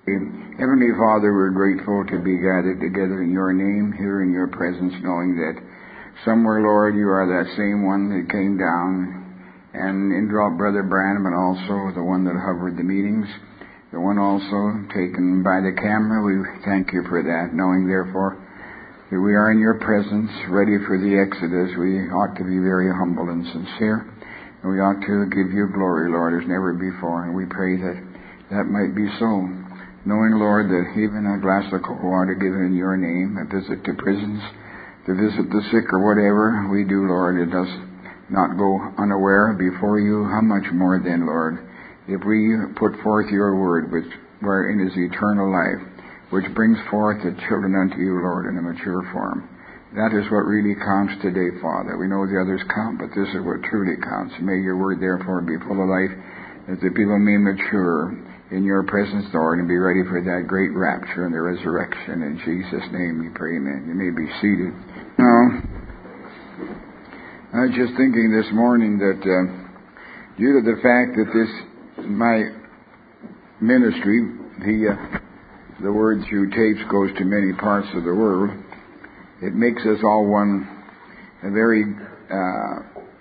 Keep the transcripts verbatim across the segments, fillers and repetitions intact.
Heavenly Father, we're grateful to be gathered together in your name, here in your presence, knowing that somewhere, Lord, you are that same one that came down and indwelt Brother Branham, and also the one that hovered the meetings, the one also taken by the camera. We thank you for that, knowing, therefore, that we are in your presence, ready for the Exodus. We ought to be very humble and sincere, and we ought to give you glory, Lord, as never before, and we pray that that might be so. Knowing, Lord, that even a glass of cold water given in your name, a visit to prisons, to visit the sick or whatever we do, Lord, it does not go unaware before you. How much more then, Lord, if we put forth your word, which wherein is eternal life, which brings forth the children unto you, Lord, in a mature form. That is what really counts today, Father. We know the others count, but this is what truly counts. May your word, therefore, be full of life, that the people may mature in your presence, Lord, and be ready for that great rapture and the resurrection. In Jesus' name we pray, amen. You may be seated. Now, I was just thinking this morning that uh, due to the fact that this, my ministry, the, uh, the word through tapes goes to many parts of the world, it makes us all one, a very uh,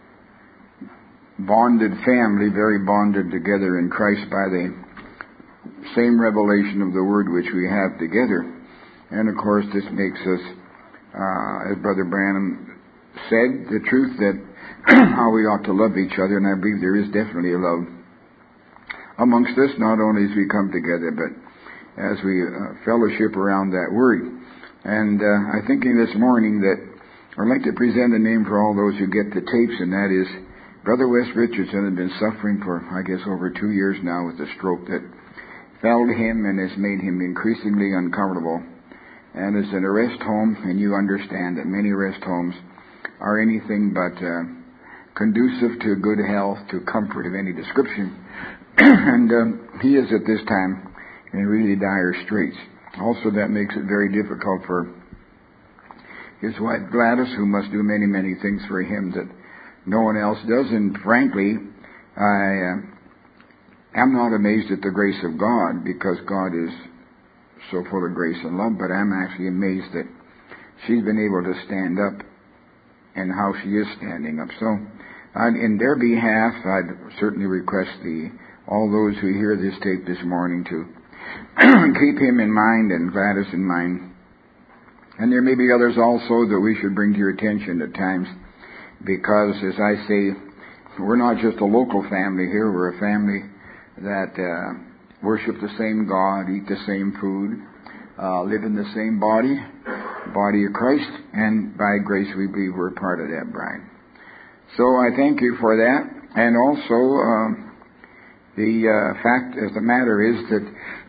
bonded family, very bonded together in Christ by the same revelation of the word which we have together. And of course this makes us, uh, as Brother Branham said, the truth that how we ought to love each other, and I believe there is definitely a love amongst us, not only as we come together, but as we uh, fellowship around that word. And uh, I'm thinking this morning that I'd like to present a name for all those who get the tapes, and that is Brother Wes Richardson. Has been suffering for, I guess, over two years now with a stroke that felled him and has made him increasingly uncomfortable, and is in a rest home. And you understand that many rest homes are anything but uh, conducive to good health, to comfort of any description. and uh, he is at this time in really dire straits. Also, that makes it very difficult for his wife Gladys, who must do many, many things for him that no one else does. And frankly, I uh, I'm not amazed at the grace of God, because God is so full of grace and love, but I'm actually amazed that she's been able to stand up and how she is standing up. So I'd, in their behalf, I'd certainly request the all those who hear this tape this morning to keep him in mind and Gladys in mind. And there may be others also that we should bring to your attention at times, because, as I say, we're not just a local family here, we're a family that uh, worship the same God, eat the same food, uh, live in the same body, body of Christ, and by grace we believe we're part of that bride. So I thank you for that. And also, uh, the uh, fact of the matter is that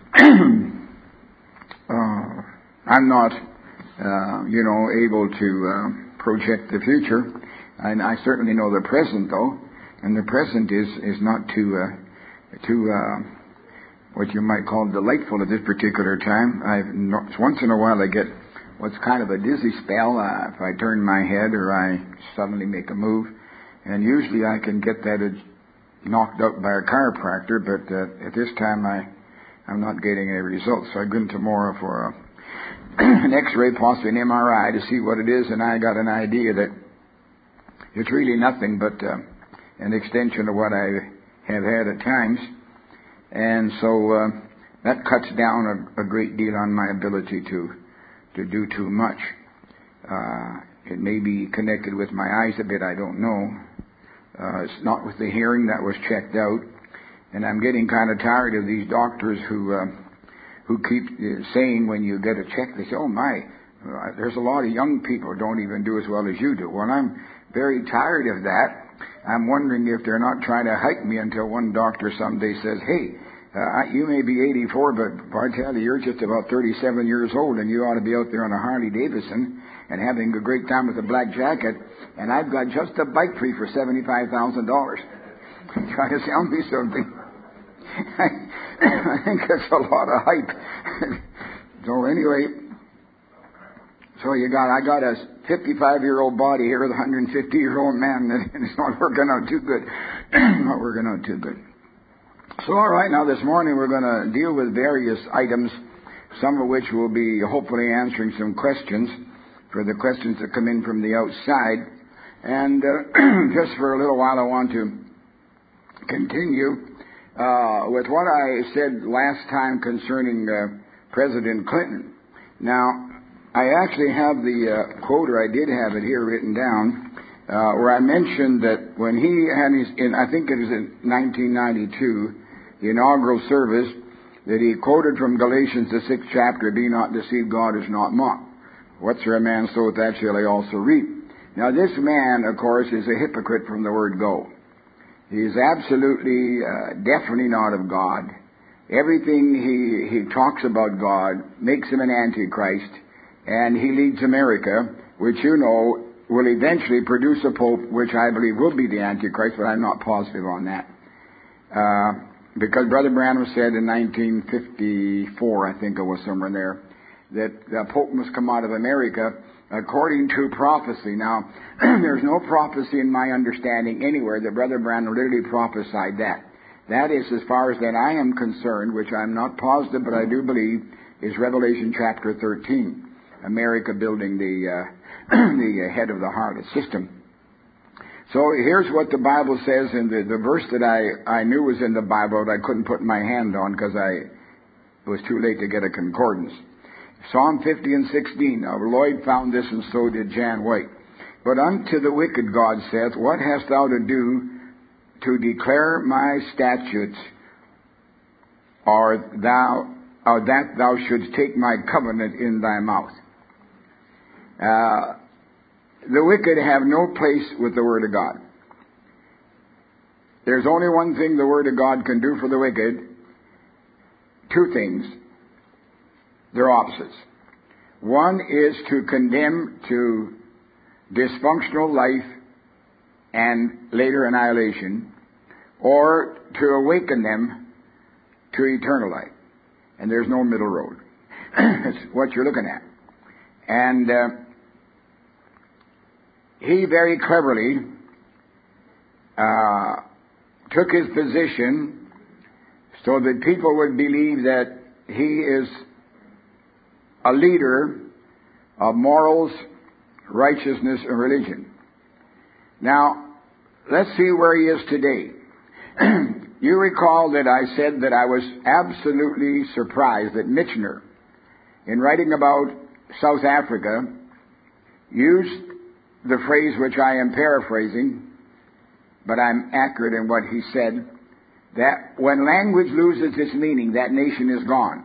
uh, I'm not, uh, you know, able to uh, project the future, and I certainly know the present, though, and the present is, is not too... Uh, to uh, what you might call delightful at this particular time. I've no, once in a while I get what's kind of a dizzy spell uh, if I turn my head or I suddenly make a move, and usually I can get that knocked out by a chiropractor, but uh, at this time I, I'm not getting any results. So I go in tomorrow for a, an X-ray, possibly an M R I, to see what it is, and I got an idea that it's really nothing but uh, an extension of what I have had at times, and so uh, that cuts down a, a great deal on my ability to to do too much. Uh, it may be connected with my eyes a bit, I don't know. Uh, it's not with the hearing, that was checked out, and I'm getting kind of tired of these doctors who uh, who keep saying when you get a check, they say, "Oh my, uh, there's a lot of young people who don't even do as well as you do." Well, I'm very tired of that. I'm wondering if they're not trying to hike me until one doctor someday says, "Hey, uh, you may be eighty-four, but I tell you, you're just about thirty-seven years old, and you ought to be out there on a Harley Davidson and having a great time with a black jacket, and I've got just a bike for you for seventy-five thousand dollars. Try to sell me something. I, I think that's a lot of hype. So anyway, so you got, I got a fifty-five-year-old body here with a one hundred fifty-year-old man, and it's not working out too good. Not working out too good. So, all right, now this morning we're going to deal with various items, some of which will be hopefully answering some questions for the questions that come in from the outside. And uh, just for a little while I want to continue uh, with what I said last time concerning uh, President Clinton. Now, I actually have the uh, quote, or I did have it here written down, uh, where I mentioned that when he had his, in, I think it was in nineteen ninety-two, the inaugural service, that he quoted from Galatians, the sixth chapter, "Be not deceived, God is not mocked. Whatsoever a man soweth, that shall he also reap." Now, this man, of course, is a hypocrite from the word go. He is absolutely, uh, definitely not of God. Everything he, he talks about God makes him an antichrist, and he leads America, which you know will eventually produce a pope, which I believe will be the antichrist, but I'm not positive on that. Uh, because Brother Branham said in nineteen fifty-four, I think it was somewhere there, that the pope must come out of America according to prophecy. Now, there's no prophecy in my understanding anywhere that Brother Branham literally prophesied that. That is, as far as that I am concerned, which I'm not positive, but I do believe, is Revelation chapter thirteen. America building the uh, the head of the harlot system. So here's what the Bible says in the, the verse that I, I knew was in the Bible that I couldn't put my hand on because I it was too late to get a concordance. Psalm fifty and sixteen. Now Lloyd found this, and so did Jan White. "But unto the wicked God saith, What hast thou to do to declare my statutes, or thou, or that thou shouldst take my covenant in thy mouth?" Uh, the wicked have no place with the Word of God. There's only one thing the Word of God can do for the wicked. Two things. They're opposites. One is to condemn to dysfunctional life and later annihilation, or to awaken them to eternal life. And there's no middle road. That's what you're looking at. And uh, he very cleverly uh, took his position so that people would believe that he is a leader of morals, righteousness, and religion. Now, let's see where he is today. You recall that I said that I was absolutely surprised that Michener, in writing about South Africa, used the phrase which I am paraphrasing, but I'm accurate in what he said, that when language loses its meaning, that nation is gone.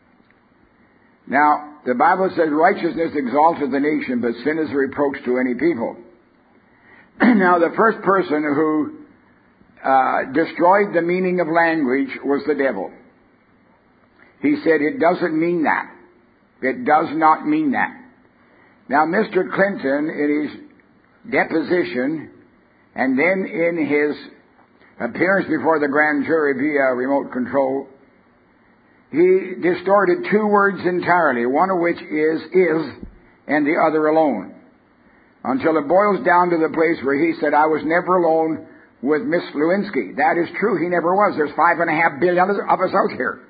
Now, the Bible says righteousness exalteth the nation, but sin is a reproach to any people. Now, the first person who uh, destroyed the meaning of language was the devil. He said, it doesn't mean that. It does not mean that. Now, Mister Clinton, in his deposition, and then in his appearance before the grand jury via remote control, he distorted two words entirely, one of which is is, and the other alone. Until it boils down to the place where he said, I was never alone with Miss Lewinsky. That is true, he never was. There's five and a half billion of us out here.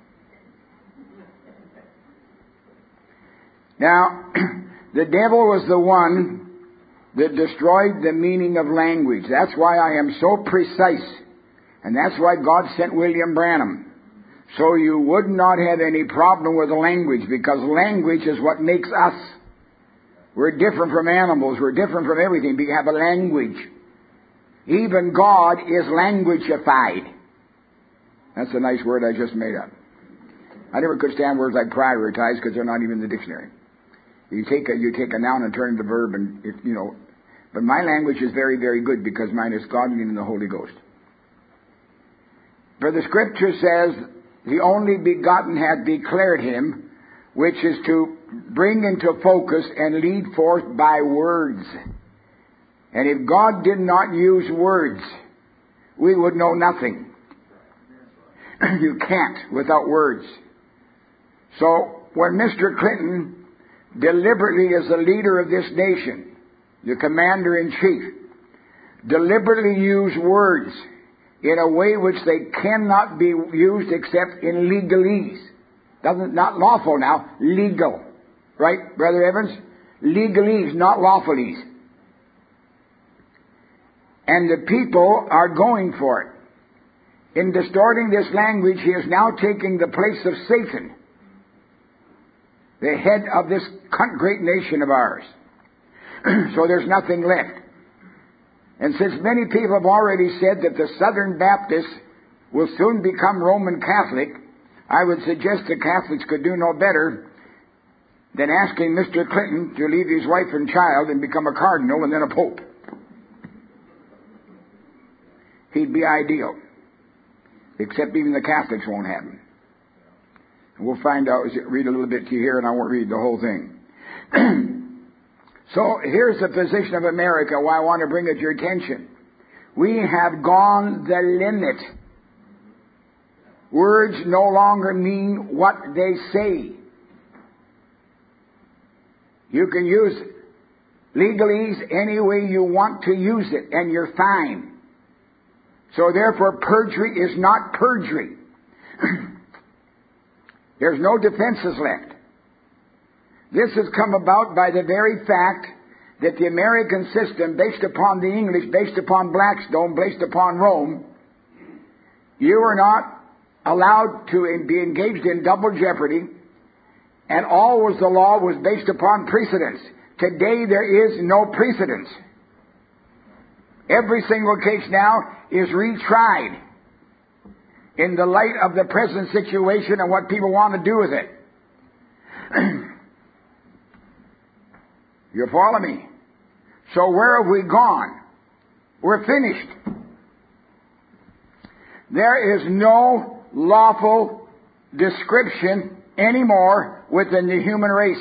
Now, the devil was the one that destroyed the meaning of language. That's why I am so precise. And that's why God sent William Branham. So you would not have any problem with language, because language is what makes us. We're different from animals. We're different from everything. We have a language. Even God is languageified. That's a nice word I just made up. I never could stand words like prioritize because they're not even in the dictionary. You take a, you take a noun and turn it to verb, and it, you know. But my language is very, very good because mine is godly and the Holy Ghost. For the Scripture says, the only begotten hath declared him, which is to bring into focus and lead forth by words. And if God did not use words, we would know nothing. You can't without words. So when Mister Clinton deliberately, as the leader of this nation, the commander-in-chief, deliberately used words in a way which they cannot be used except in legalese. Doesn't, not lawful now, legal. Right, Brother Evans? Legalese, not lawfulese. And the people are going for it. In distorting this language, he is now taking the place of Satan, the head of this great nation of ours. So there's nothing left. And since many people have already said that the Southern Baptists will soon become Roman Catholic, I would suggest the Catholics could do no better than asking Mister Clinton to leave his wife and child and become a cardinal and then a pope. He'd be ideal. Except even the Catholics won't have him. We'll find out as you read a little bit to you here, and I won't read the whole thing. So here's the position of America, why I want to bring it to your attention. We have gone the limit. Words no longer mean what they say. You can use legalese any way you want to use it, and you're fine. So therefore, perjury is not perjury. There's no defenses left. This has come about by the very fact that the American system, based upon the English, based upon Blackstone, based upon Rome, you are not allowed to be engaged in double jeopardy, and always the law was based upon precedence. Today there is no precedence. Every single case now is retried in the light of the present situation and what people want to do with it. You follow me? So where have we gone? We're finished. There is no lawful description anymore within the human race.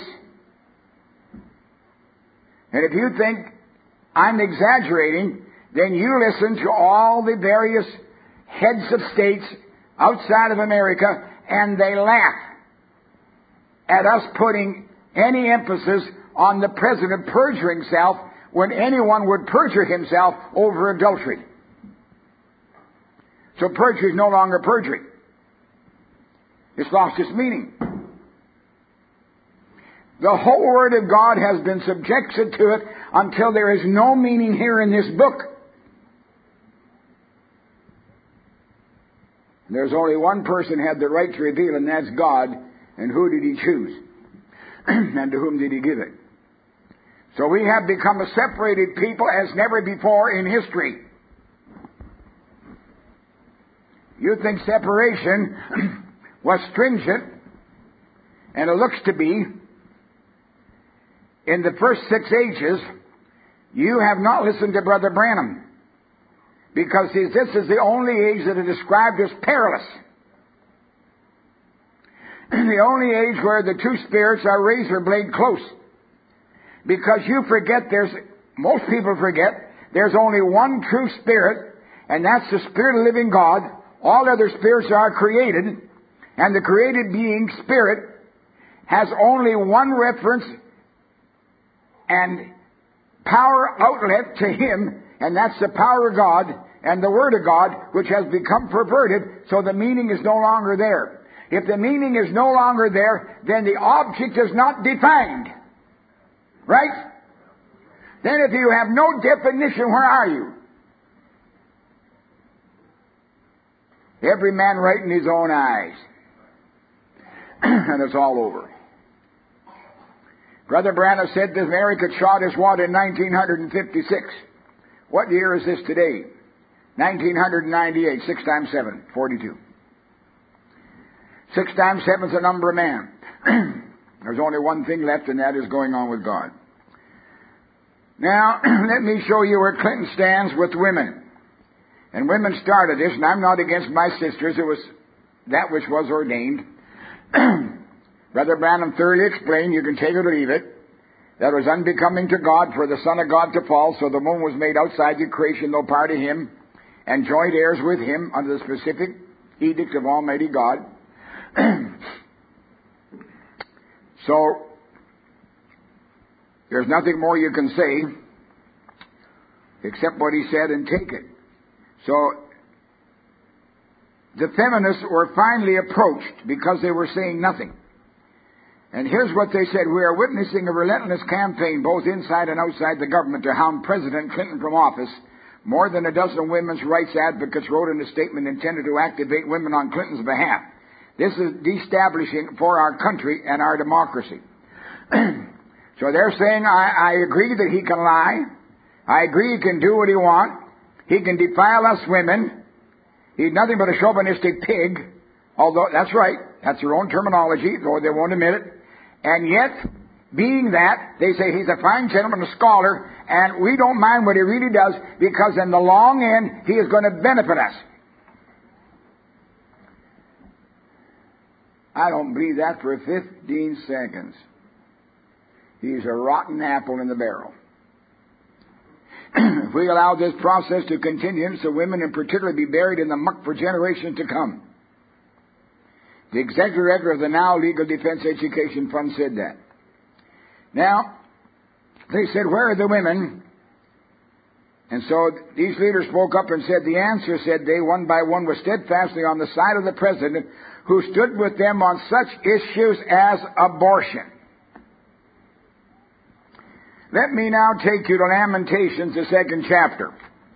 And if you think I'm exaggerating, then you listen to all the various heads of states outside of America, and they laugh at us putting any emphasis on the president perjuring himself when anyone would perjure himself over adultery. So perjury is no longer perjury. It's lost its meaning. The whole Word of God has been subjected to it until there is no meaning here in this book. There's only one person had the right to reveal, and that's God. And who did He choose? And to whom did He give it? So we have become a separated people as never before in history. You think separation was stringent, and it looks to be, in the first six ages. You have not listened to Brother Branham. Because see, this is the only age that is described as perilous. The only age where the two spirits are razor blade close. Because you forget there's, most people forget, there's only one true spirit, and that's the Spirit of the living God. All other spirits are created, and the created being, spirit, has only one reference and power outlet to Him, and that's the power of God and the Word of God, which has become perverted, so the meaning is no longer there. If the meaning is no longer there, then the object is not defined. Right? Then if you have no definition, where are you? Every man right in his own eyes. And it's all over. Brother Branham said that America shot his what in nineteen fifty-six. What year is this today? nineteen ninety-eight. Six times seven, forty-two. Six times seven is the number of man. There's only one thing left, and that is going on with God. Now, let me show you where Clinton stands with women. And women started this, and I'm not against my sisters. It was that which was ordained. Brother Branham thoroughly explained, you can take it or leave it, that it was unbecoming to God for the Son of God to fall, so the woman was made outside the creation, no part of Him, and joint heirs with Him under the specific edict of Almighty God. So, there's nothing more you can say except what he said and take it. So, the feminists were finally approached because they were saying nothing. And here's what they said: we are witnessing a relentless campaign, both inside and outside the government, to hound President Clinton from office. More than a dozen women's rights advocates wrote in a statement intended to activate women on Clinton's behalf. This is destabilizing for our country and our democracy. So they're saying, I, I agree that he can lie. I agree he can do what he wants. He can defile us women. He's nothing but a chauvinistic pig. Although, that's right. That's their own terminology, though they won't admit it. And yet, being that, they say he's a fine gentleman, a scholar, and we don't mind what he really does, because in the long end, he is going to benefit us. I don't believe that for fifteen seconds. He's a rotten apple in the barrel. If we allow this process to continue, so women in particular be buried in the muck for generations to come. The executive director of the Now Legal Defense Education Fund said that. Now, they said, where are the women? And so these leaders spoke up and said, the answer, said they, one by one, was steadfastly on the side of the president, who stood with them on such issues as abortion. Let me now take you to Lamentations, the second chapter.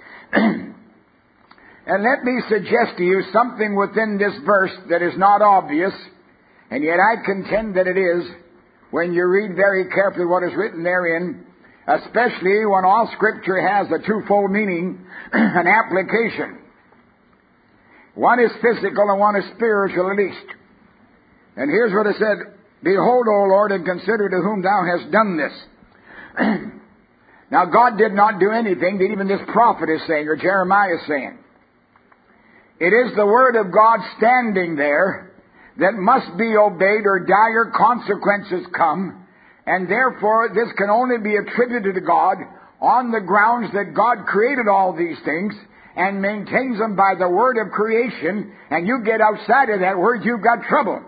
And let me suggest to you something within this verse that is not obvious, and yet I contend that it is, when you read very carefully what is written therein, especially when all Scripture has a twofold meaning, an application. One is physical and one is spiritual at least. And here's what it said: behold, O Lord, and consider to whom thou hast done this. Now, God did not do anything that even this prophet is saying, or Jeremiah is saying. It is the Word of God standing there that must be obeyed, or dire consequences come. And therefore, this can only be attributed to God on the grounds that God created all these things and maintains them by the Word of creation. And you get outside of that Word, you've got trouble.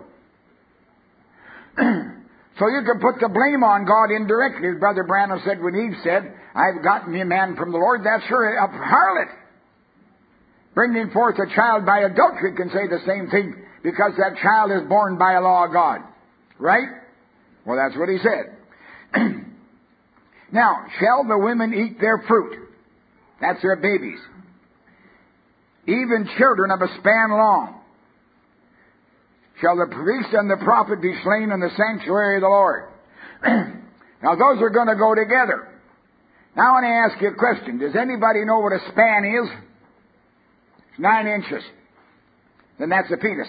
So you can put the blame on God indirectly. As Brother Branham said when Eve said, I've gotten me a man from the Lord. That's her, a harlot. Bringing forth a child by adultery can say the same thing, because that child is born by a law of God. Right? Well, that's what he said. Now, shall the women eat their fruit? That's their babies. Even children of a span long. Shall the priest and the prophet be slain in the sanctuary of the Lord? Now, those are going to go together. Now, I want to ask you a question. Does anybody know what a span is? It's nine inches. Then that's a fetus.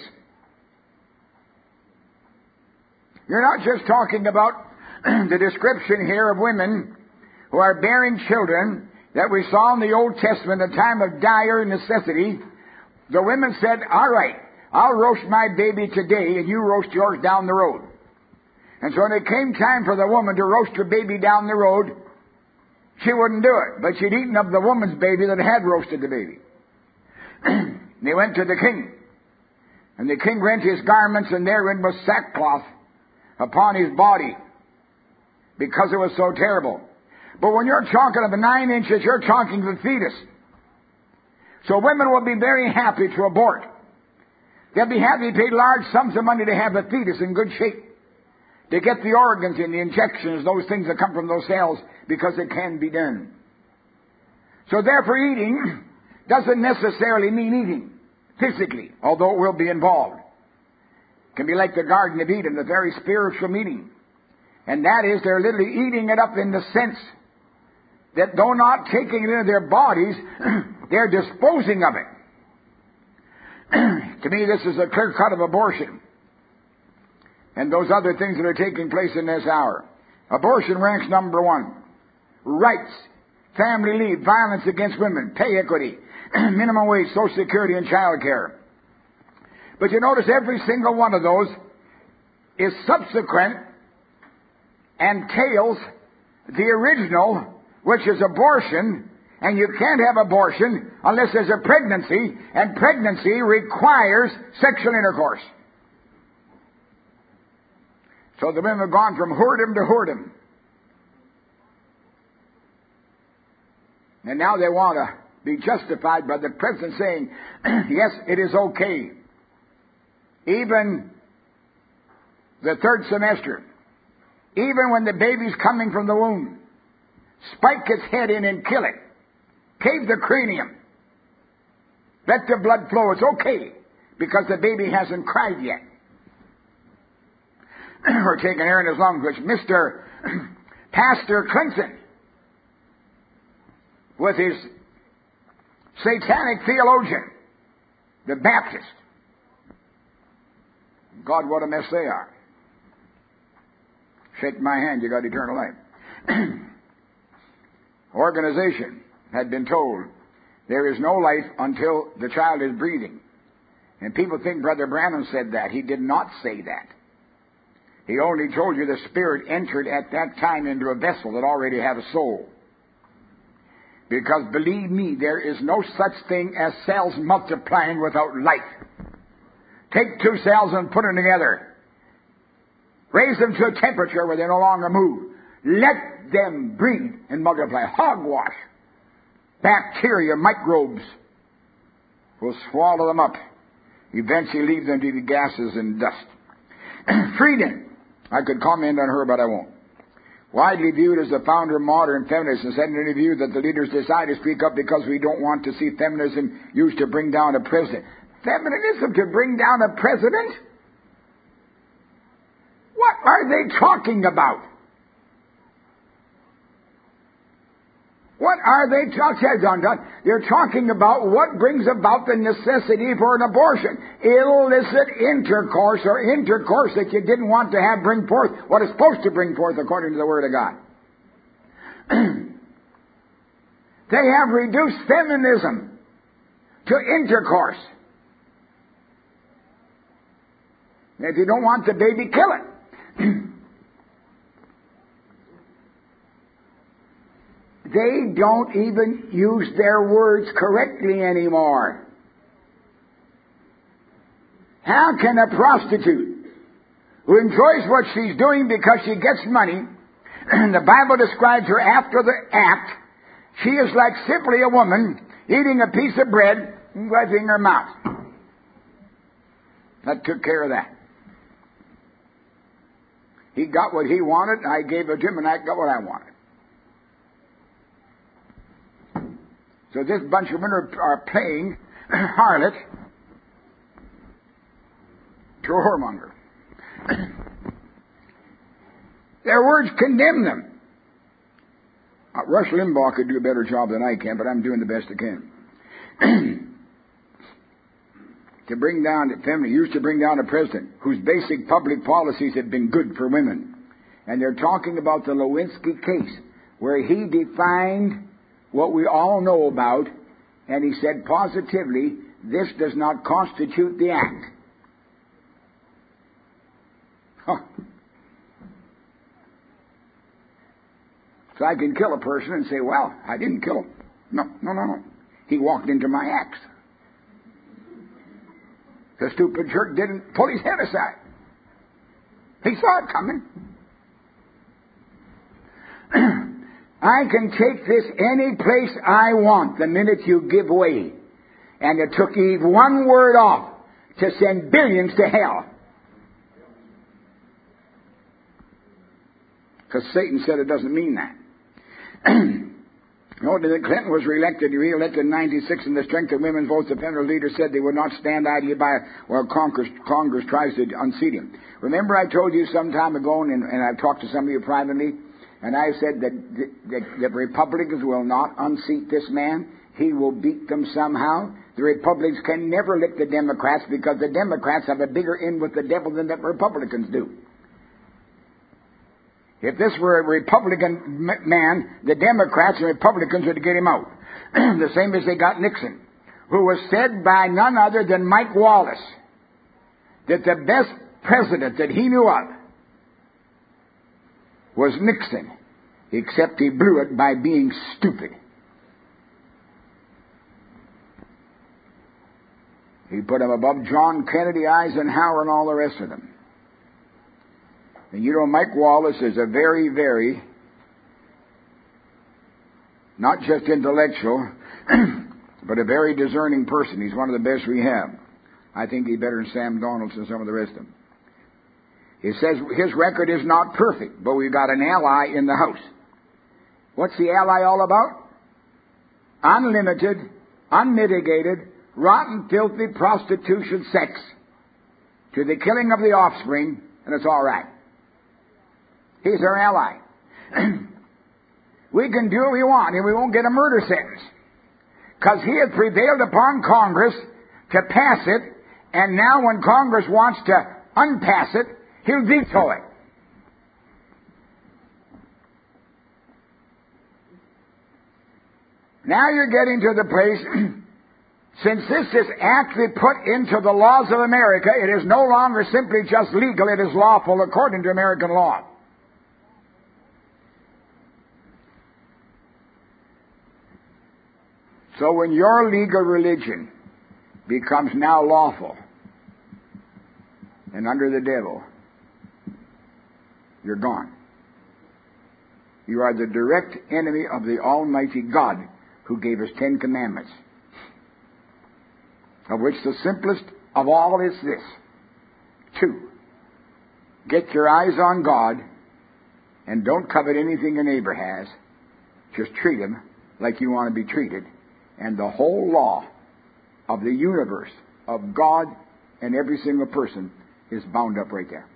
You're not just talking about the description here of women who are bearing children that we saw in the Old Testament, a time of dire necessity. The women said, all right, I'll roast my baby today and you roast yours down the road. And so when it came time for the woman to roast her baby down the road, she wouldn't do it. But she'd eaten up the woman's baby that had roasted the baby. They went to the king. And the king rent his garments, and therein was sackcloth upon his body, because it was so terrible. But when you're talking of the nine inches, you're talking of the fetus. So women will be very happy to abort. They'll be happy to pay large sums of money to have the fetus in good shape, to get the organs and the injections, those things that come from those cells, because it can be done. So therefore, eating doesn't necessarily mean eating physically, although it will be involved. It can be like the Garden of Eden, a very spiritual meaning. And that is, they're literally eating it up in the sense that though not taking it into their bodies, they're disposing of it. To me, this is a clear cut of abortion and those other things that are taking place in this hour. Abortion ranks number one. Rights, family leave, violence against women, pay equity, minimum wage, Social Security, and child care. But you notice every single one of those is subsequent and tails the original, which is abortion. And you can't have abortion unless there's a pregnancy, and pregnancy requires sexual intercourse. So the women have gone from whoredom to whoredom. And now they want to be justified by the president saying, yes, it is okay even the third semester, even when the baby's coming from the womb, spike its head in and kill it. Cave the cranium. Let the blood flow. It's okay, because the baby hasn't cried yet. Or taking air in his lungs, which Mister Pastor Clinton, with his satanic theologian, the Baptist. God, what a mess they are. Shake my hand, you got eternal life. Organization had been told there is no life until the child is breathing. And people think Brother Branham said that. He did not say that. He only told you the Spirit entered at that time into a vessel that already had a soul. Because believe me, there is no such thing as cells multiplying without life. Take two cells and put them together. Raise them to a temperature where they no longer move. Let them breathe and multiply. Hogwash. Bacteria, microbes will swallow them up. Eventually leave them to be gases and dust. Freedom. I could comment on her, but I won't. Widely viewed as the founder of modern feminism, said in an interview that the leaders decide to speak up because we don't want to see feminism used to bring down a president. Feminism to bring down a president? What are they talking about? What are they talking about? They're talking about what brings about the necessity for an abortion. Illicit intercourse, or intercourse that you didn't want to have bring forth what is supposed to bring forth according to the Word of God. They have reduced feminism to intercourse. If you don't want the baby, kill it. They don't even use their words correctly anymore. How can a prostitute who enjoys what she's doing because she gets money, and the Bible describes her after the act, she is like simply a woman eating a piece of bread and wiping her mouth. That took care of that. He got what he wanted, I gave it to him, and I got what I wanted. So this bunch of women are playing harlot to a whoremonger. Their words condemn them. Uh, Rush Limbaugh could do a better job than I can, but I'm doing the best I can. To bring down the feminine, used to bring down a president whose basic public policies have been good for women. And they're talking about the Lewinsky case, where he defined what we all know about, and he said positively, this does not constitute the act. Huh. So I can kill a person and say, well, I didn't kill him. No, no, no, no. He walked into my axe. The stupid jerk didn't pull his head aside. He saw it coming. I can take this any place I want the minute you give way. And it took Eve one word off to send billions to hell. Because Satan said it doesn't mean that. Notice that Clinton was reelected, re-elected in ninety-six, and the strength of women's votes, the federal leaders said they would not stand idly by while Congress, Congress tries to unseat him. Remember I told you some time ago, and, and I've talked to some of you privately, and I said that the, the Republicans will not unseat this man. He will beat them somehow. The Republicans can never lick the Democrats because the Democrats have a bigger in with the devil than the Republicans do. If this were a Republican man, the Democrats and Republicans would get him out. The same as they got Nixon, who was said by none other than Mike Wallace that the best president that he knew of was Nixon, except he blew it by being stupid. He put him above John Kennedy, Eisenhower, and all the rest of them. And you know, Mike Wallace is a very, very, not just intellectual, but a very discerning person. He's one of the best we have. I think he's better than Sam Donaldson and some of the rest of them. He says his record is not perfect, but we've got an ally in the house. What's the ally all about? Unlimited, unmitigated, rotten, filthy prostitution sex to the killing of the offspring, and it's all right. He's our ally. We can do what we want, and we won't get a murder sentence. Because he had prevailed upon Congress to pass it, and now when Congress wants to unpass it, he'll veto it. Now you're getting to the place, since this is actually put into the laws of America, it is no longer simply just legal, it is lawful according to American law. So when your legal religion becomes now lawful and under the devil, you're gone. You are the direct enemy of the Almighty God who gave us Ten Commandments, of which the simplest of all is this. Two, get your eyes on God and don't covet anything your neighbor has. Just treat him like you want to be treated. And the whole law of the universe, of God and every single person, is bound up right there.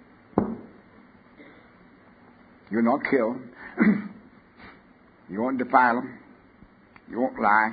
You'll not kill. You won't defile them. You won't lie.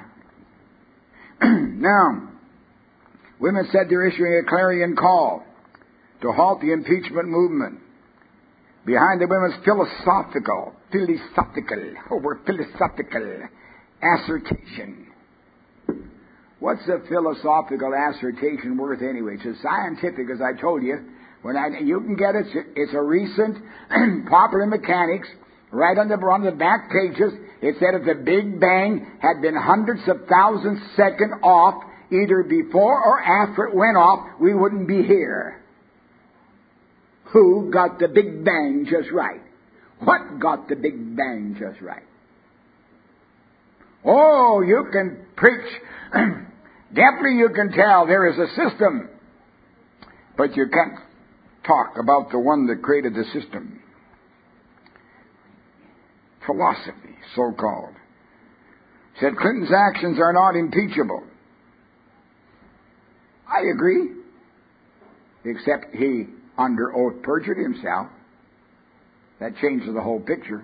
Now, women said they're issuing a clarion call to halt the impeachment movement. Behind the women's philosophical, philosophical, over philosophical assertion. What's a philosophical assertion worth anyway? It's as scientific as I told you. When I, you can get it. It's a recent Popular Mechanics, right on the, on the back pages. It said if the Big Bang had been hundreds of thousands seconds off, either before or after it went off, we wouldn't be here. Who got the Big Bang just right? What got the Big Bang just right? Oh, you can preach. Definitely you can tell there is a system. But you can't talk about the one that created the system. Philosophy, so-called. Said Clinton's actions are not impeachable. I agree. Except he, under oath, perjured himself. That changes the whole picture.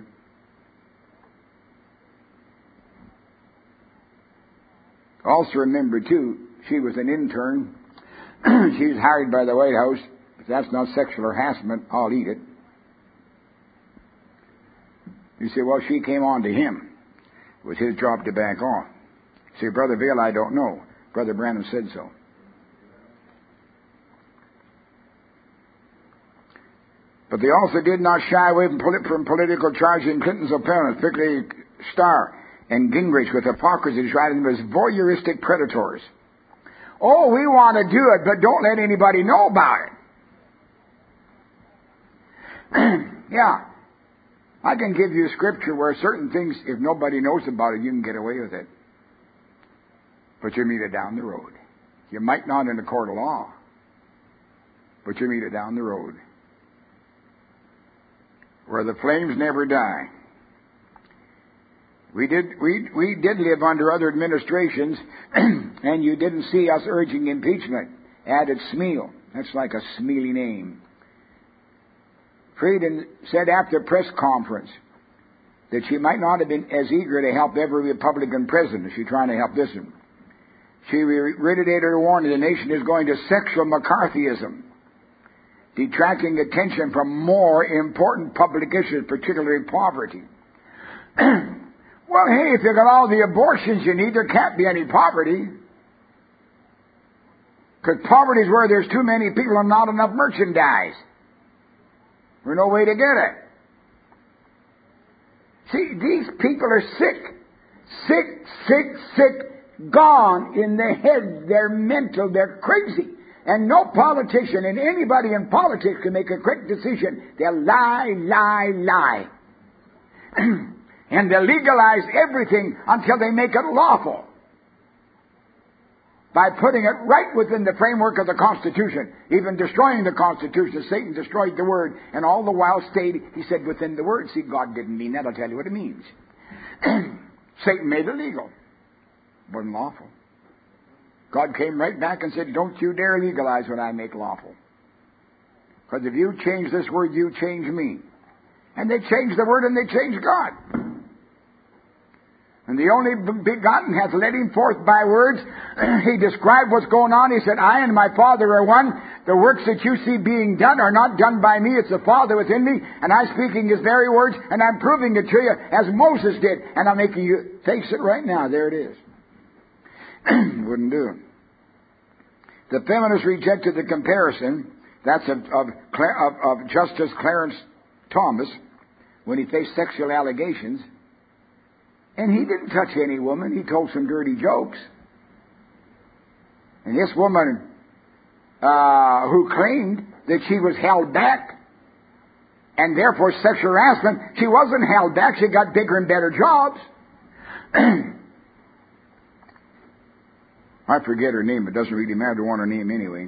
Also remember, too, she was an intern. She was hired by the White House. If that's not sexual harassment, I'll eat it. You say, well, she came on to him. It was his job to back off. You say, Brother Vail, I don't know. Brother Branham said so. But they also did not shy away from, polit- from political charges in Clinton's opponents, particularly Starr and Gingrich, with hypocrisy, describing them as voyeuristic predators. Oh, we want to do it, but don't let anybody know about it. Yeah. I can give you scripture where certain things, if nobody knows about it, you can get away with it. But you meet it down the road. You might not in the court of law, but you meet it down the road. Where the flames never die. We did we we did live under other administrations, and you didn't see us urging impeachment. Added Smeal. That's like a Smealy name. Frieden said after a press conference that she might not have been as eager to help every Republican president as she's trying to help this one. She reiterated her warning the nation is going to sexual McCarthyism, detracting attention from more important public issues, particularly poverty. Well, hey, if you got all the abortions you need, there can't be any poverty. Because poverty is where there's too many people and not enough merchandise. There's no way to get it. See, these people are sick. Sick, sick, sick, gone in their heads. They're mental, they're crazy. And no politician and anybody in politics can make a quick decision. They'll lie, lie, lie. And they'll legalize everything until they make it lawful. by putting it right within the framework of the Constitution, even destroying the Constitution. Satan destroyed the Word, and all the while stayed, he said, within the Word. See, God didn't mean that. I'll tell you what it means. Satan made it legal. It wasn't lawful. God came right back and said, don't you dare legalize what I make lawful. Because if you change this Word, you change me. And they changed the Word and they changed God. And the only begotten hath led him forth by words. He described what's going on. He said, I and my Father are one. The works that you see being done are not done by me. It's the Father within me. And I'm speaking his very words. And I'm proving it to you as Moses did. And I'm making you face it right now. There it is. Wouldn't do. The feminists rejected the comparison. That's of, of, of, of Justice Clarence Thomas when he faced sexual allegations. And he didn't touch any woman. He told some dirty jokes. And this woman uh, who claimed that she was held back and therefore sexual harassment, she wasn't held back. She got bigger and better jobs. I forget her name. It doesn't really matter. I want her name anyway.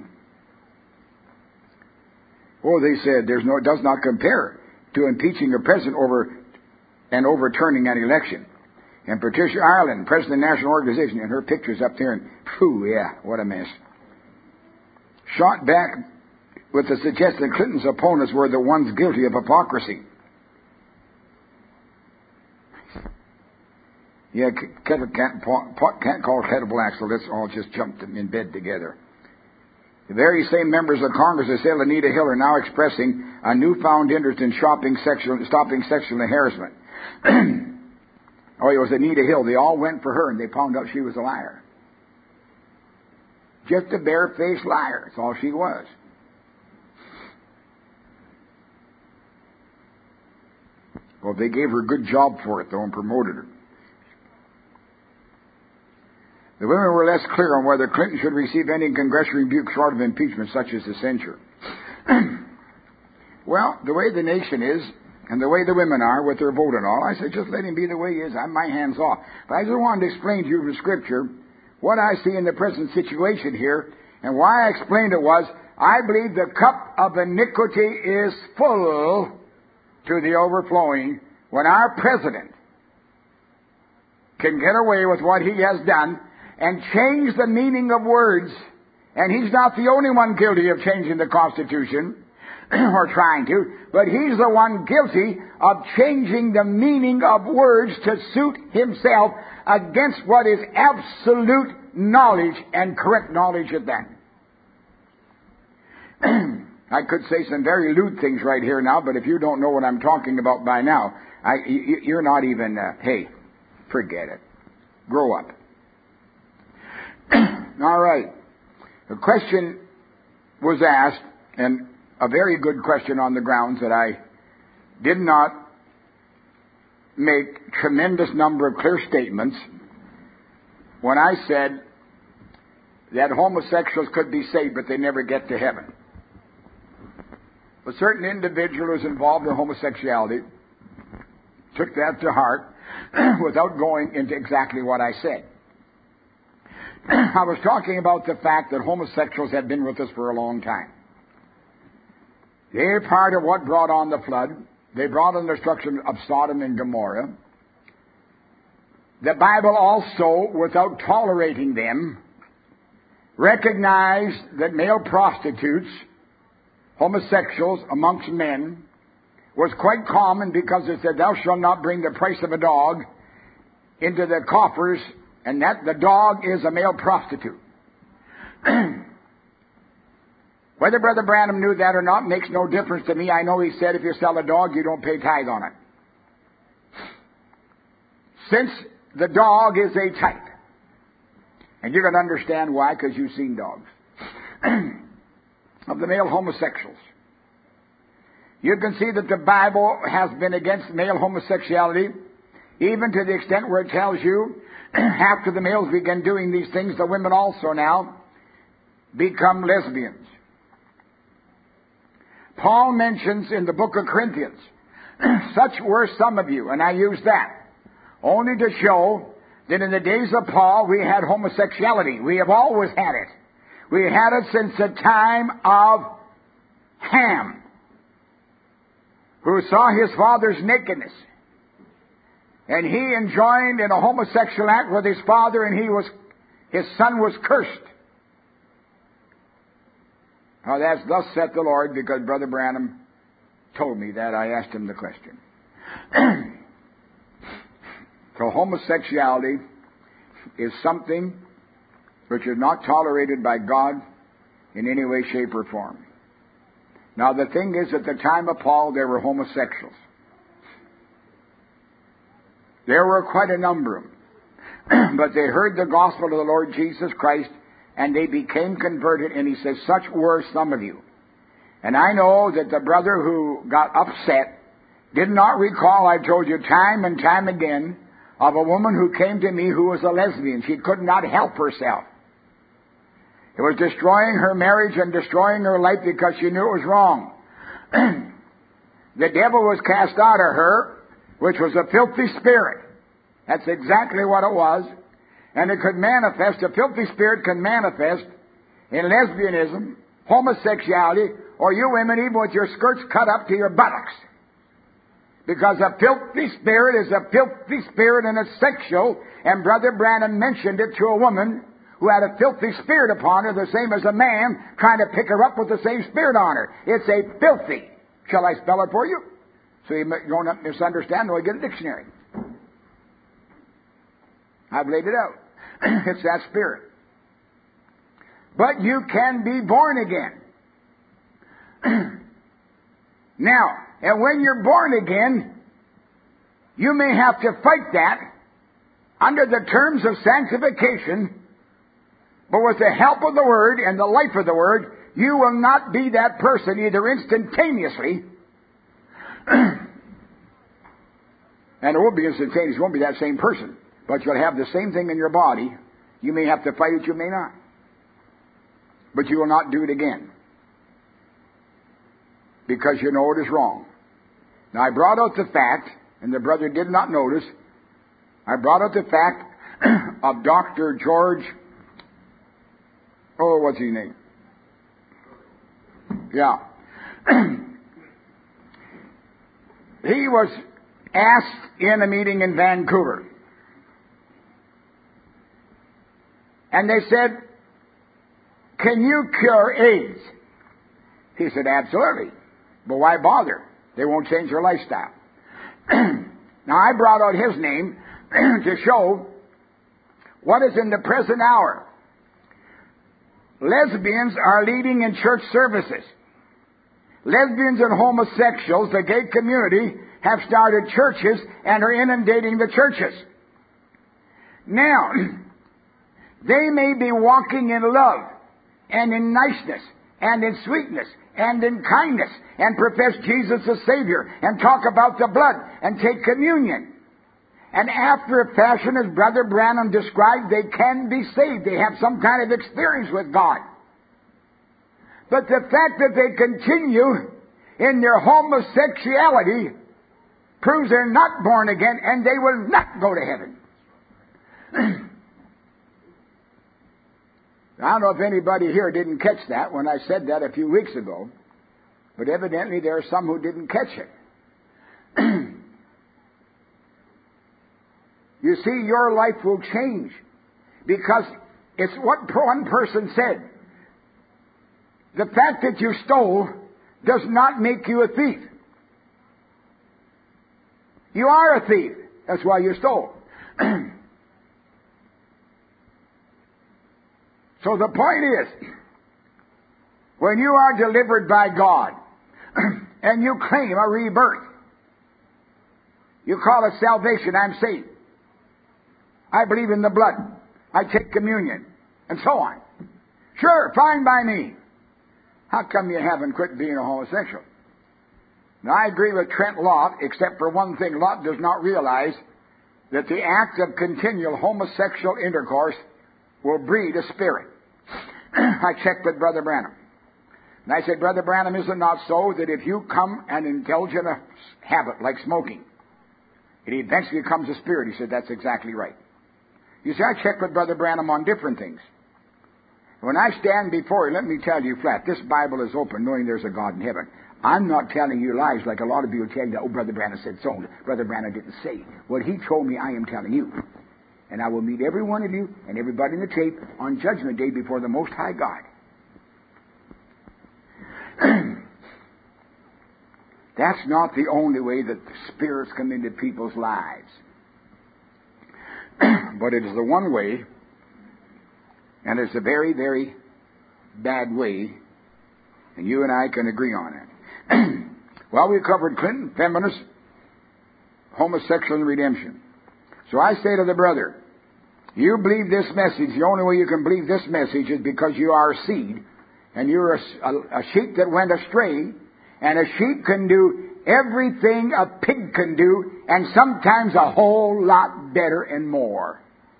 Oh, they said there's no, it does not compare to impeaching a president over and overturning an election. And Patricia Ireland, president of the National Organization, and her picture's up there, and phew, yeah, what a mess. Shot back with the suggestion that Clinton's opponents were the ones guilty of hypocrisy. Yeah, kettle can't, pot can't call kettle black, so let's all just jump in bed together. The very same members of Congress that said Anita Hill are now expressing a newfound interest in shopping sexual, stopping sexual harassment. Oh, it was Anita Hill. They all went for her, and they found out she was a liar. Just a bare-faced liar. That's all she was. Well, they gave her a good job for it, though, and promoted her. The women were less clear on whether Clinton should receive any congressional rebuke short of impeachment, such as the censure. Well, the way the nation is, and the way the women are with their vote and all, I said, just let him be the way he is. I'm my hands off. But I just wanted to explain to you from Scripture what I see in the present situation here, and why I explained it was, I believe the cup of iniquity is full to the overflowing when our president can get away with what he has done and change the meaning of words. And he's not the only one guilty of changing the Constitution, or trying to, but he's the one guilty of changing the meaning of words to suit himself against what is absolute knowledge and correct knowledge at that. I could say some very lewd things right here now, but if you don't know what I'm talking about by now, I, you're not even, uh, hey, forget it. Grow up. All right. The question was asked, and a very good question on the grounds that I did not make tremendous number of clear statements when I said that homosexuals could be saved, but they never get to heaven. A certain individual who's involved in homosexuality took that to heart without going into exactly what I said. I was talking about the fact that homosexuals have been with us for a long time. They're part of what brought on the flood. They brought on the destruction of Sodom and Gomorrah. The Bible also, without tolerating them, recognized that male prostitutes, homosexuals amongst men, was quite common because it said, thou shalt not bring the price of a dog into the coffers, and that the dog is a male prostitute. Whether Brother Branham knew that or not makes no difference to me. I know he said if you sell a dog, you don't pay tithe on it. Since the dog is a type, and you can understand why, because you've seen dogs, of the male homosexuals. You can see that the Bible has been against male homosexuality, even to the extent where it tells you, after the males begin doing these things, the women also now become lesbians. Paul mentions in the book of Corinthians, such were some of you, and I use that, only to show that in the days of Paul we had homosexuality. We have always had it. We had it since the time of Ham, who saw his father's nakedness. And he enjoined in a homosexual act with his father, and he was, his son was cursed. Now that's thus saith the Lord, because Brother Branham told me that. I asked him the question. So homosexuality is something which is not tolerated by God in any way, shape, or form. Now the thing is, at the time of Paul, there were homosexuals. There were quite a number of them. But they heard the gospel of the Lord Jesus Christ, and they became converted, and he says, such were some of you. And I know that the brother who got upset did not recall, I told you time and time again, of a woman who came to me who was a lesbian. She could not help herself. It was destroying her marriage and destroying her life because she knew it was wrong. The devil was cast out of her, which was a filthy spirit. That's exactly what it was. And it could manifest, a filthy spirit can manifest in lesbianism, homosexuality, or you women even with your skirts cut up to your buttocks. Because a filthy spirit is a filthy spirit and it's sexual. And Brother Branham mentioned it to a woman who had a filthy spirit upon her, the same as a man trying to pick her up with the same spirit on her. It's a filthy. Shall I spell it for you? So you don't misunderstand, or get a dictionary. I've laid it out. It's that spirit. But you can be born again. Now, and when you're born again, you may have to fight that under the terms of sanctification, but with the help of the Word and the life of the Word, you will not be that person either instantaneously, and it won't be instantaneous, you won't be that same person, but you'll have the same thing in your body. You may have to fight it, you may not. But you will not do it again, because you know it is wrong. Now I brought out the fact, and the brother did not notice, I brought out the fact of Doctor George, oh, what's his name? Yeah. He was asked in a meeting in Vancouver. And they said, can you cure AIDS? He said, absolutely. But why bother? They won't change your lifestyle. Now I brought out his name to show what is in the present hour. Lesbians are leading in church services. Lesbians and homosexuals, the gay community, have started churches and are inundating the churches. Now, they may be walking in love and in niceness and in sweetness and in kindness and profess Jesus as Savior and talk about the blood and take communion. And after a fashion, as Brother Branham described, they can be saved. They have some kind of experience with God. But the fact that they continue in their homosexuality proves they're not born again, and they will not go to heaven. I don't know if anybody here didn't catch that when I said that a few weeks ago, but evidently there are some who didn't catch it. You see, your life will change because it's what one person said. The fact that you stole does not make you a thief. You are a thief. That's why you stole. So the point is, when you are delivered by God and you claim a rebirth, you call it salvation, I'm saved. I believe in the blood. I take communion. And so on. Sure, fine by me. How come you haven't quit being a homosexual? Now, I agree with Trent Lott, except for one thing. Lott does not realize that the act of continual homosexual intercourse will breed a spirit. I checked with Brother Branham. And I said, Brother Branham, is it not so that if you come and indulge in a habit like smoking, it eventually becomes a spirit? He said, that's exactly right. You see, I check with Brother Branham on different things. When I stand before you, let me tell you flat, this Bible is open knowing there's a God in heaven. I'm not telling you lies like a lot of you tell you, oh, Brother Branham said so. Brother Branham didn't say. What he told me, I am telling you. And I will meet every one of you and everybody in the tape on Judgment Day before the Most High God. That's not the only way that spirits come into people's lives. But it is the one way, and it's a very, very bad way, and you and I can agree on it. Well, we covered Clinton, feminists, homosexual, and redemption. So I say to the brother, you believe this message, the only way you can believe this message is because you are a seed, and you're a, a, a sheep that went astray, and a sheep can do everything a pig can do, and sometimes a whole lot better and more.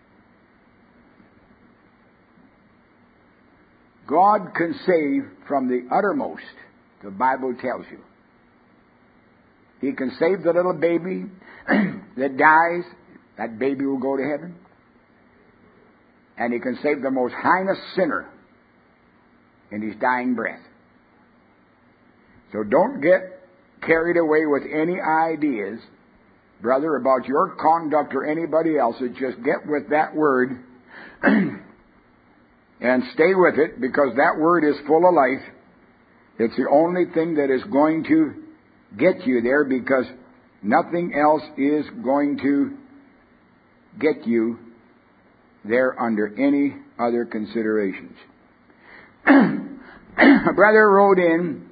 God can save from the uttermost, the Bible tells you. He can save the little baby that dies. That baby will go to heaven. And He can save the most heinous sinner in his dying breath. So don't get carried away with any ideas, brother, about your conduct or anybody else's. Just get with that word and stay with it, because that word is full of life. It's the only thing that is going to get you there, because nothing else is going to get you there under any other considerations. A brother wrote in,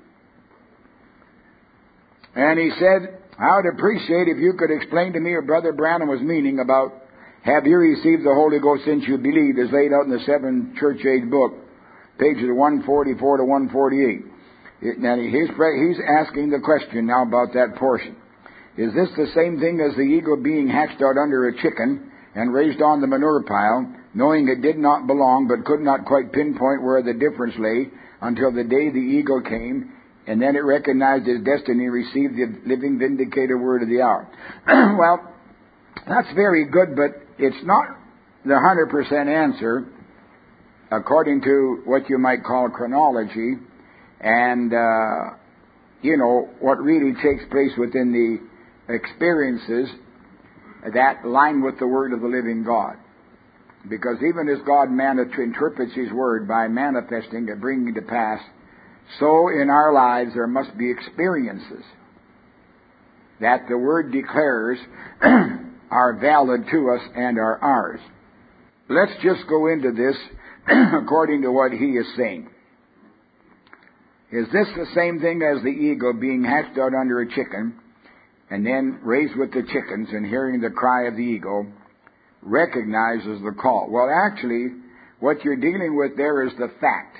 and he said, I would appreciate if you could explain to me what Brother Branham was meaning about have you received the Holy Ghost since you believed, as laid out in the Seven Church Age book, pages one forty-four to one forty-eight. It, now he's, he's asking the question now about that portion. Is this the same thing as the eagle being hatched out under a chicken and raised on the manure pile, knowing it did not belong but could not quite pinpoint where the difference lay until the day the eagle came, and then it recognized its destiny and received the living vindicator word of the hour? Well, that's very good, but it's not the one hundred percent answer according to what you might call chronology and, uh, you know, what really takes place within the experiences that line with the Word of the living God. Because even as God mani- interprets His Word by manifesting it, bringing it to pass, so in our lives there must be experiences that the Word declares are valid to us and are ours. Let's just go into this according to what he is saying. Is this the same thing as the eagle being hatched out under a chicken and then raised with the chickens and hearing the cry of the eagle recognizes the call? Well, actually, what you're dealing with there is the fact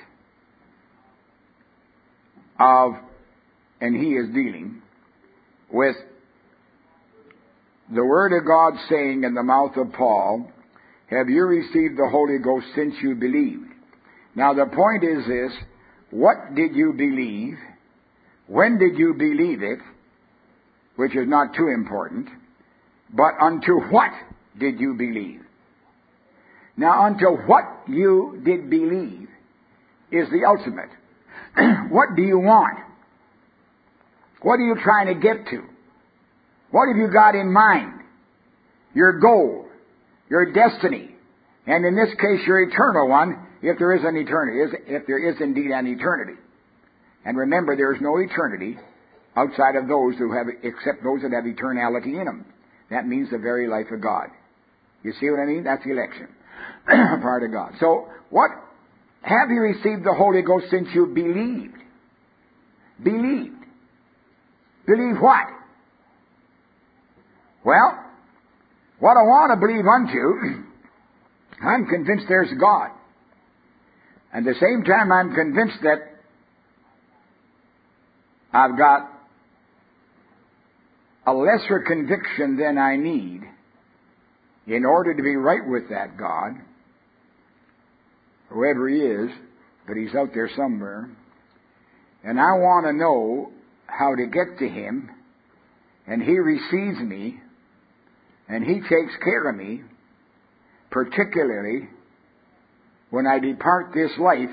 of, and he is dealing with the Word of God saying in the mouth of Paul, have you received the Holy Ghost since you believed? Now the point is this, what did you believe? When did you believe it? Which is not too important. But unto what did you believe? Now unto what you did believe is the ultimate. What do you want? What are you trying to get to? What have you got in mind? Your goal, your destiny, and in this case your eternal one, if there is an eternity, if there is indeed an eternity. And remember, there is no eternity outside of those who have, except those that have eternality in them. That means the very life of God. You see what I mean? That's election, part of God. So, what have you received the Holy Ghost since you believed? Believed. Believe what? Well, what I want to believe unto, I'm convinced there's God. And at the same time, I'm convinced that I've got a lesser conviction than I need in order to be right with that God, whoever He is, but He's out there somewhere. And I want to know how to get to Him, and He receives me, and He takes care of me, particularly when I depart this life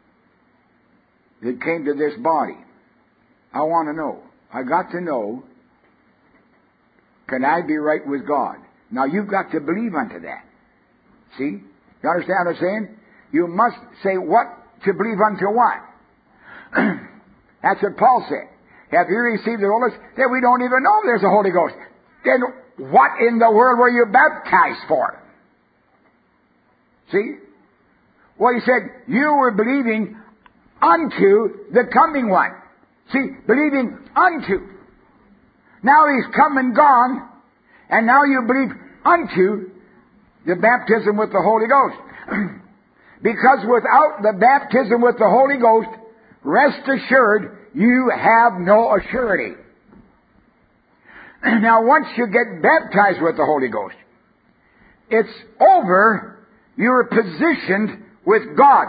that came to this body. I want to know. I got to know, can I be right with God? Now you've got to believe unto that. See? You understand what I'm saying? You must say what to believe unto what. That's what Paul said. Have you received the Holy Ghost? Then we don't even know there's a Holy Ghost. Then what in the world were you baptized for? See? Well, he said, you were believing unto the coming one. See, believing unto. Now he's come and gone, and now you believe unto the baptism with the Holy Ghost. Because without the baptism with the Holy Ghost, rest assured, you have no assurity. Now, once you get baptized with the Holy Ghost, it's over. You're positioned with God.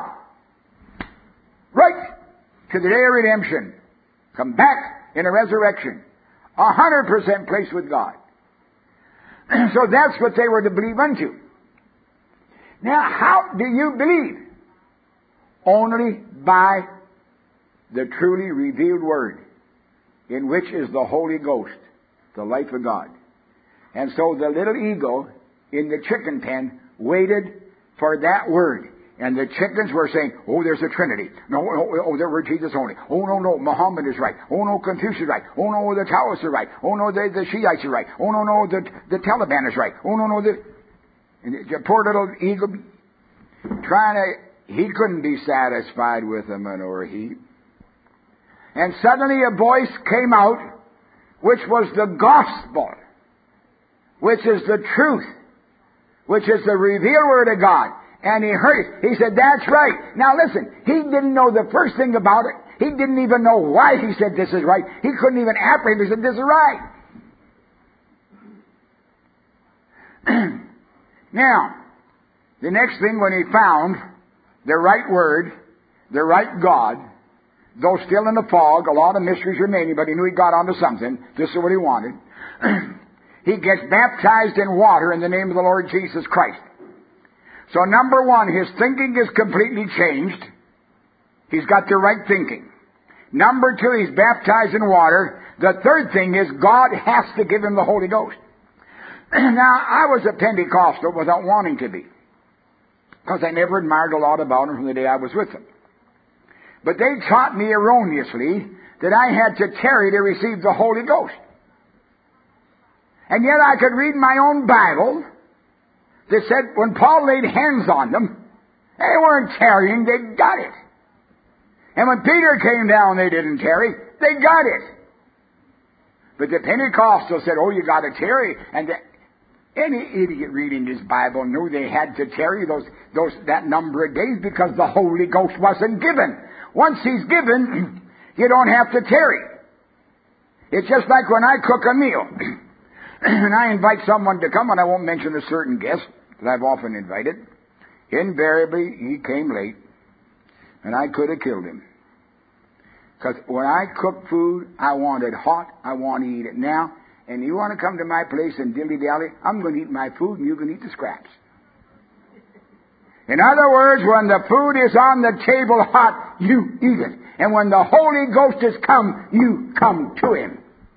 Right to the day of redemption. Come back in a resurrection. A hundred percent place with God. So that's what they were to believe unto. Now, how do you believe? Only by the truly revealed Word, in which is the Holy Ghost, the life of God. And so the little eagle in the chicken pen waited for that Word. And the chickens were saying, oh, there's a Trinity. No, no, oh, there were Jesus only. Oh, no, no, Muhammad is right. Oh, no, Confucius is right. Oh, no, the Taoists are right. Oh, no, the, the Shiites are right. Oh, no, no, the, the Taliban is right. Oh, no, no, the... And the poor little eagle, trying to... He couldn't be satisfied with a manure heap. And suddenly a voice came out, which was the gospel, which is the truth, which is the revealed Word of God. And he heard it. He said, that's right. Now listen, he didn't know the first thing about it. He didn't even know why he said this is right. He couldn't even apprehend. He said, this is right. Now, the next thing, when he found the right Word, the right God, though still in the fog, a lot of mysteries remaining, but he knew he got onto something. This is what he wanted. He gets baptized in water in the name of the Lord Jesus Christ. So number one, his thinking is completely changed. He's got the right thinking. Number two, he's baptized in water. The third thing is God has to give him the Holy Ghost. Now, I was a Pentecostal without wanting to be, because I never admired a lot about him from the day I was with them. But they taught me erroneously that I had to tarry to receive the Holy Ghost. And yet I could read my own Bible that said when Paul laid hands on them, they weren't tarrying, they got it. And when Peter came down, they didn't tarry, they got it. But the Pentecostals said, oh, you got to tarry. And the, any idiot reading his Bible knew they had to tarry those, those, that number of days because the Holy Ghost wasn't given. Once he's given, you don't have to tarry. It's just like when I cook a meal. And I invite someone to come, and I won't mention a certain guest that I've often invited. Invariably, he came late, and I could have killed him. Because when I cook food, I want it hot, I want to eat it now, and you want to come to my place and dilly-dally, I'm going to eat my food, and you can eat the scraps. In other words, when the food is on the table hot, you eat it. And when the Holy Ghost has come, you come to Him.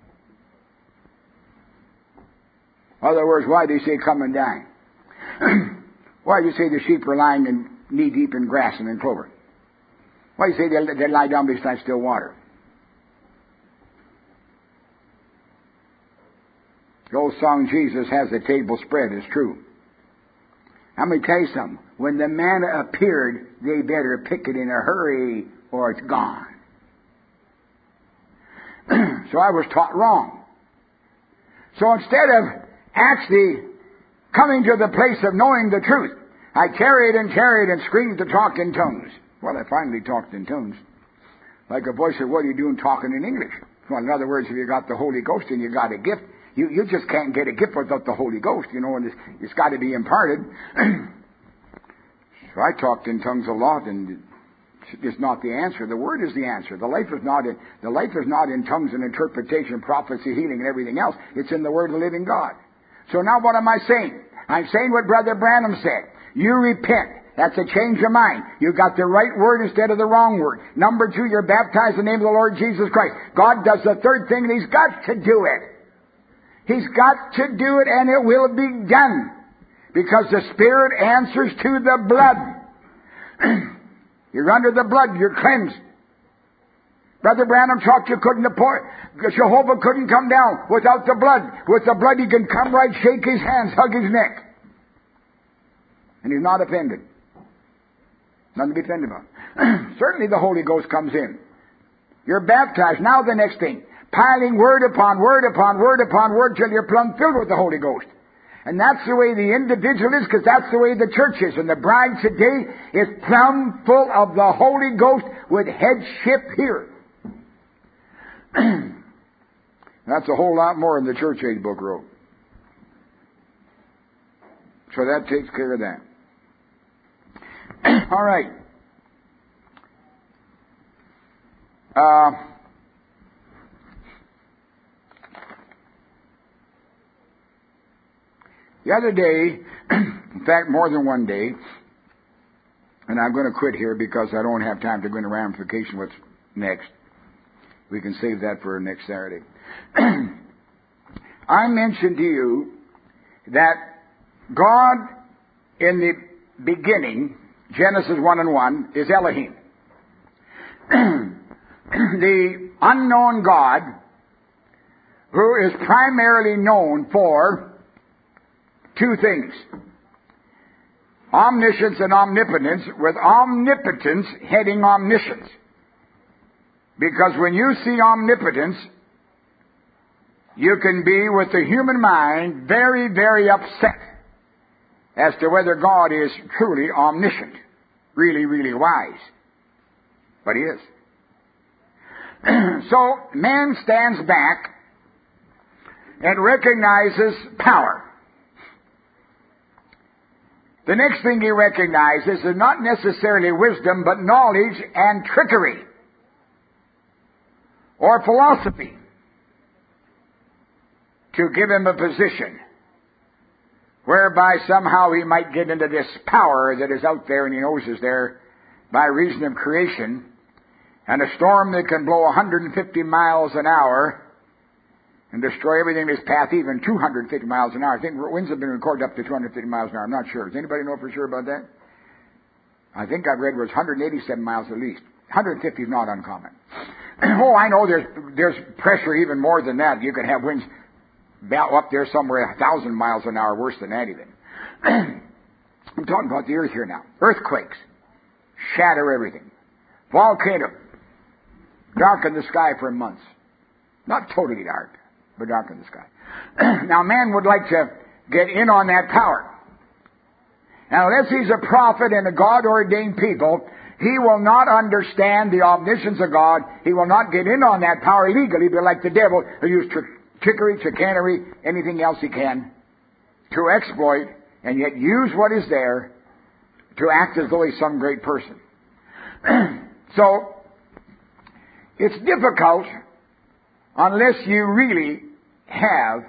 In other words, why do you say come and dine? Why do you say the sheep are lying in knee-deep in grass and in clover? Why do you say they, they lie down beside still water? The old song, Jesus has the table spread, is true. I'm going to tell you something. When the manna appeared, they better pick it in a hurry or it's gone. So I was taught wrong. So instead of actually coming to the place of knowing the truth, I tarried and tarried and screamed to talk in tongues. Well, I finally talked in tongues. Like a voice said, what are you doing talking in English? Well, in other words, if you got the Holy Ghost and you got a gift, you, you just can't get a gift without the Holy Ghost, you know, and it's, it's got to be imparted. So I talked in tongues a lot, and it's not the answer. The Word is the answer. The life is not in, the life is not in tongues and interpretation, prophecy, healing, and everything else. It's in the Word of the living God. So now what am I saying? I'm saying what Brother Branham said. You repent. That's a change of mind. You got the right word instead of the wrong word. Number two, you're baptized in the name of the Lord Jesus Christ. God does the third thing, and He's got to do it. He's got to do it, and it will be done. Because the Spirit answers to the blood. You're under the blood. You're cleansed. Brother Branham taught you couldn't afford, Jehovah couldn't come down without the blood. With the blood, He can come right, shake His hands, hug His neck. And He's not offended. Nothing to be offended about. Certainly the Holy Ghost comes in. You're baptized. Now the next thing. Piling word upon word upon word upon word till you're plumb filled with the Holy Ghost. And that's the way the individual is, because that's the way the church is. And the bride today is plumb full of the Holy Ghost with headship here. That's a whole lot more than the Church Age book wrote. So that takes care of that. All right. Uh, the other day, in fact, more than one day, and I'm going to quit here because I don't have time to go into ramification what's next. We can save that for next Saturday. I mentioned to you that God in the beginning, Genesis one and one, is Elohim. The unknown God, who is primarily known for two things. Omniscience and omnipotence, with omnipotence heading omniscience. Because when you see omnipotence, you can be, with the human mind, very, very upset as to whether God is truly omniscient, really, really wise. But He is. So, man stands back and recognizes power. The next thing he recognizes is not necessarily wisdom, but knowledge and trickery, or philosophy, to give him a position whereby somehow he might get into this power that is out there and he knows is there by reason of creation, and a storm that can blow one hundred fifty miles an hour and destroy everything in its path, even two hundred fifty miles an hour. I think winds have been recorded up to two hundred fifty miles an hour. I'm not sure. Does anybody know for sure about that? I think I've read it was one hundred eighty-seven miles at least. one hundred fifty is not uncommon. Oh, I know there's there's pressure even more than that. You can have winds up there somewhere a thousand miles an hour, worse than that even. I'm talking about the earth here now. Earthquakes shatter everything. Volcano darken the sky for months. Not totally dark, but darken the sky. Now man would like to get in on that power. Now unless he's a prophet and a God-ordained people, he will not understand the omniscience of God. He will not get in on that power legally, but like the devil, he'll use trick, trickery, chicanery, anything else he can to exploit, and yet use what is there to act as though he's some great person. So, it's difficult unless you really have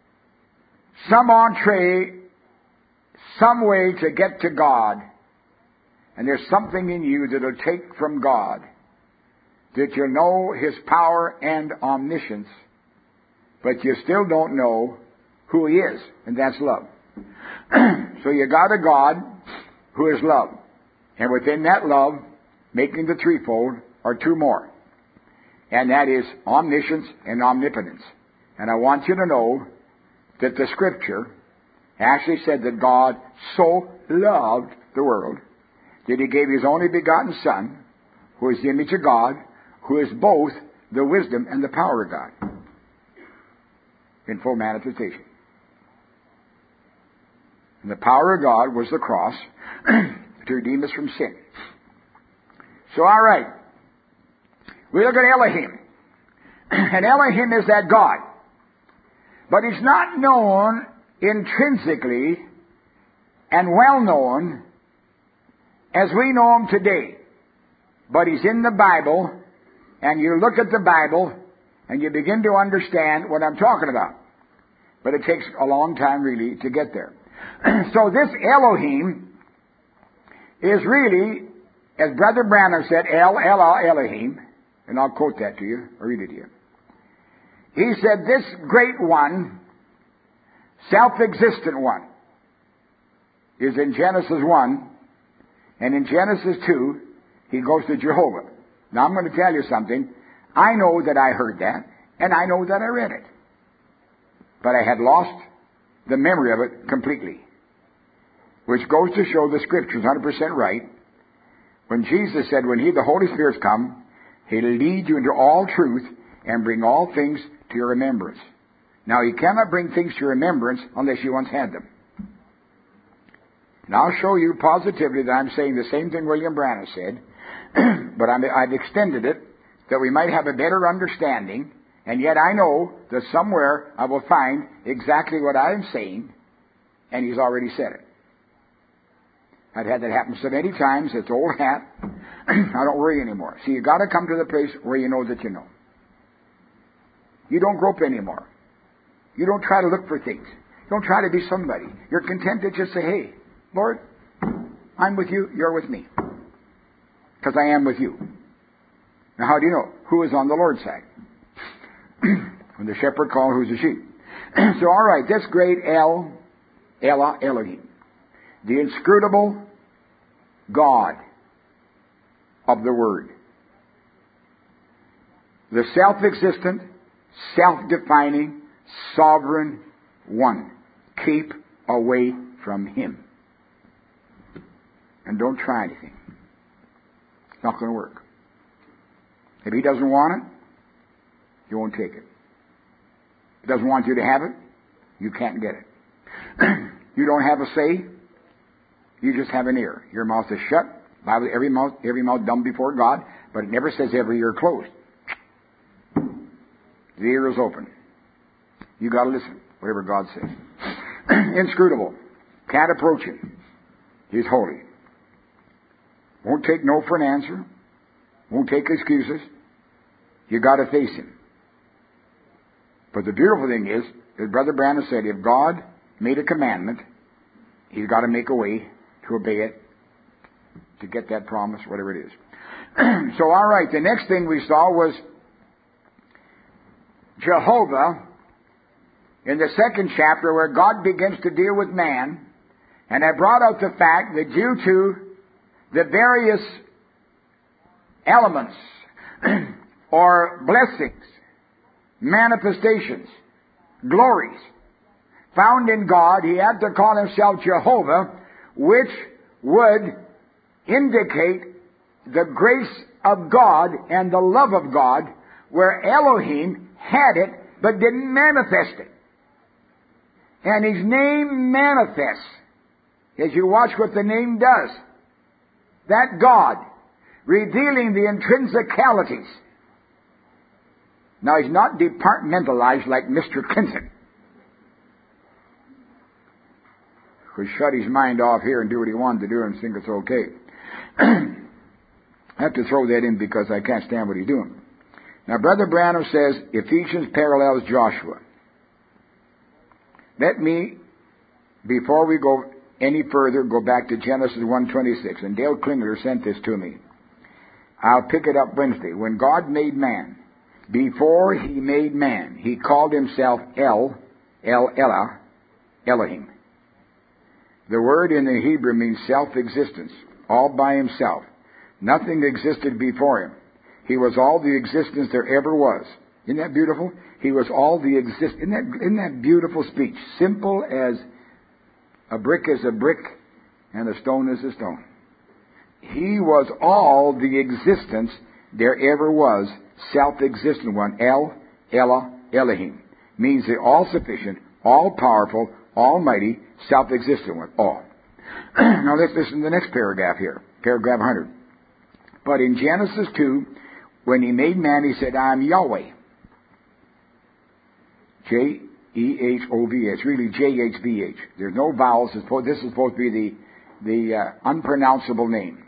some entree, some way to get to God, and there's something in you that will take from God, that you'll know His power and omniscience, but you still don't know who He is, and that's love. So you got a God who is love, and within that love, making the threefold, are two more, and that is omniscience and omnipotence. And I want you to know that the Scripture actually said that God so loved the world that He gave His only begotten Son, who is the image of God, who is both the wisdom and the power of God, in full manifestation. And the power of God was the cross to redeem us from sin. So, all right. We look at Elohim. And Elohim is that God. But He's not known intrinsically and well known as we know Him today. But He's in the Bible, and you look at the Bible, and you begin to understand what I'm talking about. But it takes a long time, really, to get there. So this Elohim is really, as Brother Branham said, El Elah Elohim, and I'll quote that to you, or read it here. He said, this great one, self-existent one, is in Genesis one, and in Genesis two, he goes to Jehovah. Now I'm going to tell you something. I know that I heard that, and I know that I read it. But I had lost the memory of it completely. Which goes to show the Scripture is one hundred percent right. When Jesus said, when He, the Holy Spirit's come, He'll lead you into all truth and bring all things to your remembrance. Now, He cannot bring things to your remembrance unless you once had them. And I'll show you positively that I'm saying the same thing William Branham said, but I'm, I've extended it that we might have a better understanding, and yet I know that somewhere I will find exactly what I am saying, and He's already said it. I've had that happen so many times. It's old hat. I don't worry anymore. See, you've got to come to the place where you know that you know. You don't grope anymore. You don't try to look for things. You don't try to be somebody. You're content to just say, hey, Lord, I'm with you, you're with me. Because I am with you. Now, how do you know? Who is on the Lord's side? When the shepherd calls, who's the sheep? So, all right, this great El, Elah, Elohim, the inscrutable God of the Word, the self-existent, self-defining, sovereign one. Keep away from Him. And don't try anything. It's not going to work. If He doesn't want it, you won't take it. If He doesn't want you to have it, you can't get it. You don't have a say. You just have an ear. Your mouth is shut. Bible, every mouth, every mouth dumb before God, but it never says every ear closed. The ear is open. You got to listen, whatever God says. Inscrutable. Can't approach Him. He's holy. Won't take no for an answer. Won't take excuses. You got to face Him. But the beautiful thing is, as Brother Branham said, if God made a commandment, He's got to make a way to obey it, to get that promise, whatever it is. So, all right, the next thing we saw was Jehovah in the second chapter, where God begins to deal with man. And I brought out the fact that due to the various elements or blessings, manifestations, glories found in God, He had to call Himself Jehovah, which would indicate the grace of God and the love of God, where Elohim had it but didn't manifest it. And His name manifests as you watch what the name does. That God, revealing the intrinsicalities. Now, He's not departmentalized like Mister Clinton, who shut his mind off here and do what he wanted to do and think it's okay. I have to throw that in because I can't stand what he's doing. Now, Brother Branham says Ephesians parallels Joshua. Let me, before we go any further, go back to Genesis one twenty-six. And Dale Klingler sent this to me. I'll pick it up Wednesday. When God made man, before He made man, He called Himself El, El Elah, Elohim. The word in the Hebrew means self-existence, all by Himself. Nothing existed before Him. He was all the existence there ever was. Isn't that beautiful? He was all the exist. Isn't that, isn't that beautiful speech? Simple as a brick is a brick and a stone is a stone. He was all the existence there ever was, self-existent one. El, Elah, Elohim. Means the all-sufficient, all-powerful, almighty, self-existent one. All. Now let's listen to the next paragraph here. Paragraph one hundred. But in Genesis two, when He made man, He said, I'm Yahweh. J E H O V H. Really J H V H. There's no vowels. This is supposed to be the, the uh, unpronounceable name.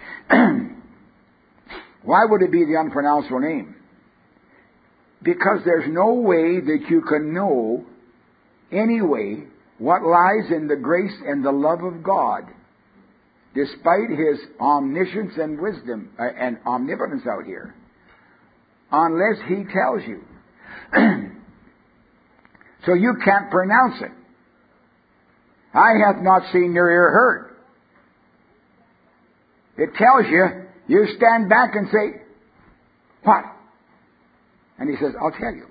Why would it be the unpronounceable name? Because there's no way that you can know any way what lies in the grace and the love of God, despite His omniscience and wisdom uh, and omnipotence out here, unless He tells you. So you can't pronounce it. Eye hath not seen nor ear heard. It tells you, you stand back and say, what? And He says, I'll tell you.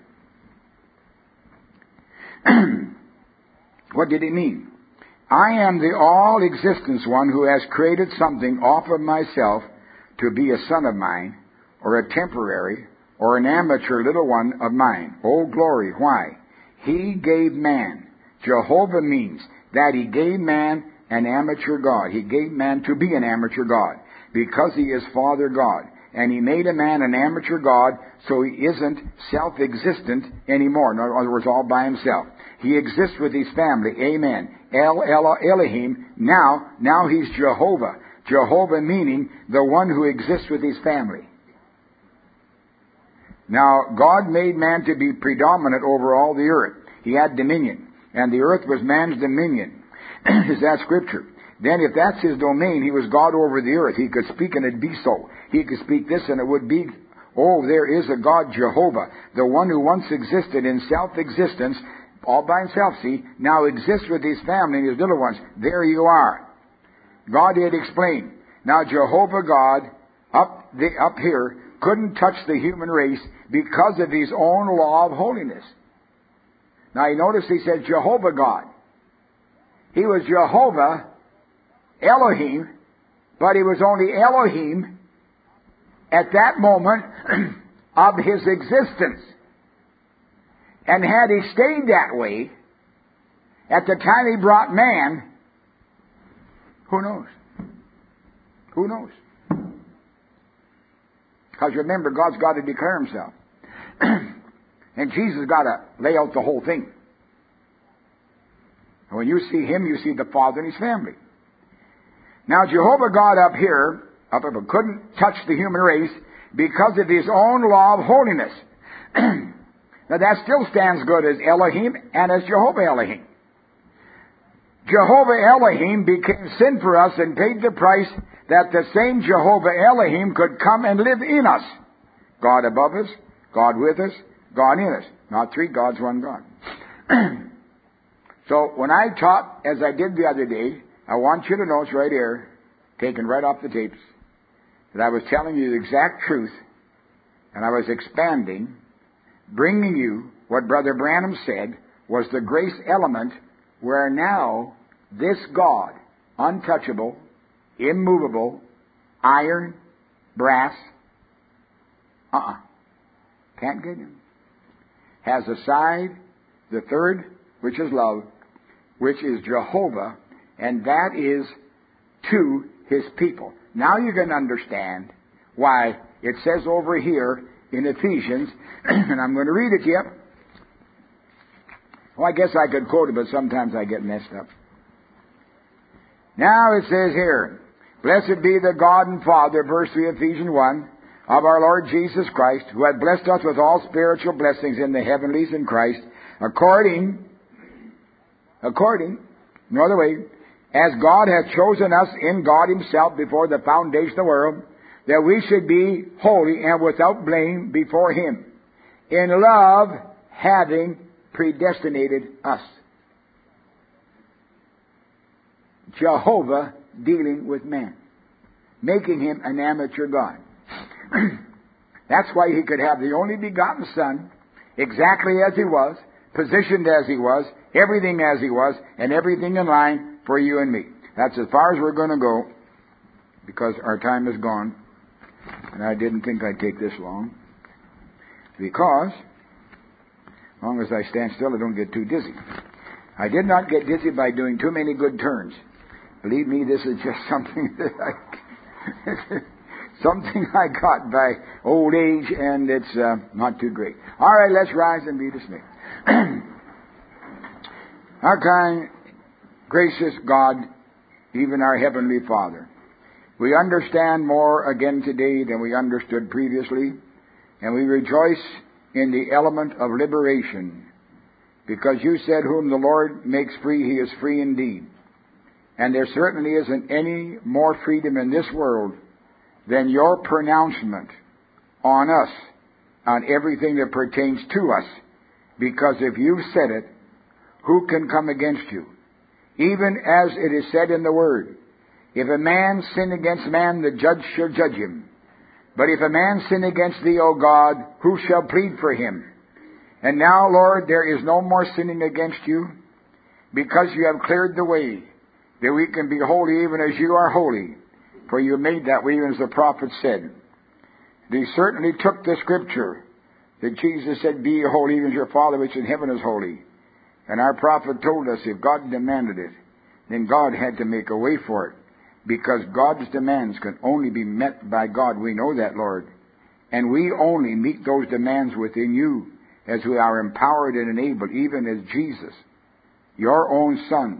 What did it mean? I am the all-existence one who has created something off of myself to be a son of mine, or a temporary, or an amateur little one of mine. Oh, glory. Why? He gave man. Jehovah means that He gave man an amateur God. He gave man to be an amateur God because He is Father God. And He made a man an amateur God so he isn't self-existent anymore. In other words, all by himself. He exists with his family. Amen. El Elo Elohim. Now, now He's Jehovah. Jehovah meaning the one who exists with his family. Now, God made man to be predominant over all the earth. He had dominion. And the earth was man's dominion. Is that Scripture? Then if that's His domain, He was God over the earth. He could speak and it'd be so. He could speak this and it would be, oh, there is a God, Jehovah. The one who once existed in self-existence, all by Himself, see, now exists with His family and His little ones. There you are. God had explained. Now Jehovah God, up, the, up here, couldn't touch the human race because of His own law of holiness. Now you notice He said Jehovah God. He was Jehovah Elohim, but He was only Elohim at that moment of His existence. And had He stayed that way at the time He brought man, who knows? Who knows? Because remember, God's got to declare Himself. And Jesus has got to lay out the whole thing. And when you see Him, you see the Father and His family. Now, Jehovah God up here, up here, couldn't touch the human race because of His own law of holiness. Now, that still stands good as Elohim and as Jehovah Elohim. Jehovah Elohim became sin for us and paid the price that the same Jehovah Elohim could come and live in us. God above us, God with us, God in us. Not three gods, one God. So when I taught, as I did the other day, I want you to know, it's right here, taken right off the tapes, that I was telling you the exact truth, and I was expanding, bringing you what Brother Branham said was the grace element, where now this God, untouchable, immovable, iron, brass, uh-uh, can't get Him, has a side, the third, which is love, which is Jehovah, and that is to His people. Now you can understand why it says over here in Ephesians, and I'm going to read it to you. Well, I guess I could quote it, but sometimes I get messed up. Now it says here, blessed be the God and Father, verse three, Ephesians one, of our Lord Jesus Christ, who hath blessed us with all spiritual blessings in the heavenlies in Christ, according, according, no other way, as God hath chosen us in God Himself before the foundation of the world, that we should be holy and without blame before Him, in love having predestinated us. Jehovah dealing with man, making Him an amateur God. That's why He could have the only begotten Son, exactly as He was, positioned as He was, everything as He was, and everything in line for you and me. That's as far as we're going to go, because our time is gone. And I didn't think I'd take this long, because as long as I stand still, I don't get too dizzy. I did not get dizzy by doing too many good turns. Believe me, this is just something that I something I got by old age, and it's uh, not too great. All right, let's rise and be dismissed. Our kind, gracious God, even our Heavenly Father, we understand more again today than we understood previously, and we rejoice in the element of liberation Because you said, whom the Lord makes free, he is free indeed. And there certainly isn't any more freedom in this world than your pronouncement on us, on everything that pertains to us. Because if you've said it, who can come against you? Even as it is said in the Word, if a man sin against man, the judge shall judge him. But if a man sin against thee, O God, who shall plead for him? And now, Lord, there is no more sinning against you, because you have cleared the way that we can be holy even as you are holy. For you made that way, even as the prophet said. They certainly took the scripture that Jesus said, be ye holy even as your Father which in heaven is holy. And our prophet told us if God demanded it, then God had to make a way for it. Because God's demands can only be met by God. We know that, Lord. And we only meet those demands within you as we are empowered and enabled, even as Jesus, your own Son,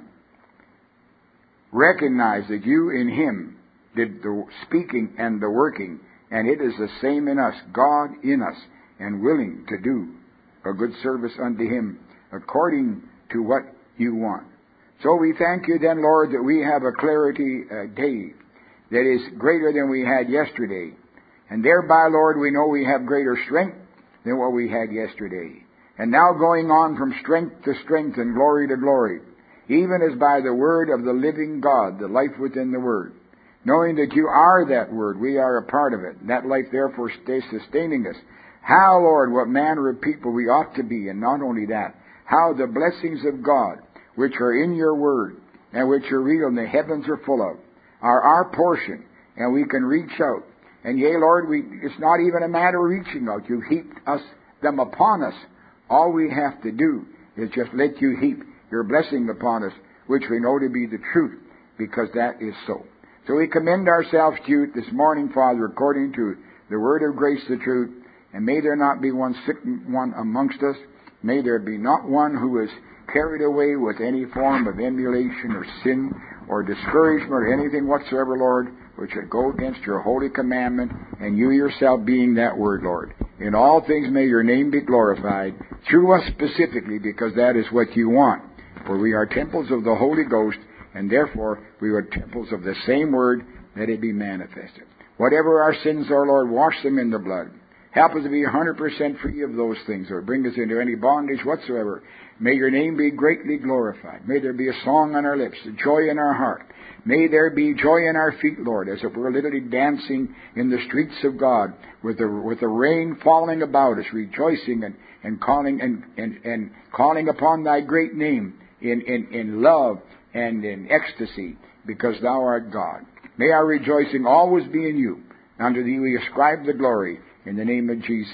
recognized that you in Him did the speaking and the working. And it is the same in us, God in us, and willing to do a good service unto Him according to what you want. So we thank you then, Lord, that we have a clarity uh, day that is greater than we had yesterday. And thereby, Lord, we know we have greater strength than what we had yesterday. And now going on from strength to strength and glory to glory, even as by the word of the living God, the life within the Word. Knowing that you are that Word, we are a part of it. That life therefore stays sustaining us. How, Lord, what manner of people we ought to be, and not only that, how the blessings of God, which are in your Word, and which are real and the heavens are full of, are our portion, and we can reach out. And yea, Lord, we, it's not even a matter of reaching out. You've heaped us, them upon us. All we have to do is just let you heap your blessing upon us, which we know to be the truth, because that is so. So we commend ourselves to you this morning, Father, according to the word of grace, the truth. And may there not be one sick one amongst us. May there be not one who is carried away with any form of emulation or sin or discouragement or anything whatsoever, Lord, which would go against your holy commandment, and you yourself being that word, Lord. In all things may your name be glorified, through us specifically, because that is what you want. For we are temples of the Holy Ghost, and therefore we are temples of the same word, that it be manifested. Whatever our sins are, Lord, wash them in the blood. Help us to be one hundred percent free of those things, or bring us into any bondage whatsoever. May your name be greatly glorified. May there be a song on our lips, a joy in our heart. May there be joy in our feet, Lord, as if we're literally dancing in the streets of God, with the with the rain falling about us, rejoicing and, and calling and, and, and calling upon thy great name in, in, in love and in ecstasy, because thou art God. May our rejoicing always be in you. Unto thee we ascribe the glory, in the name of Jesus.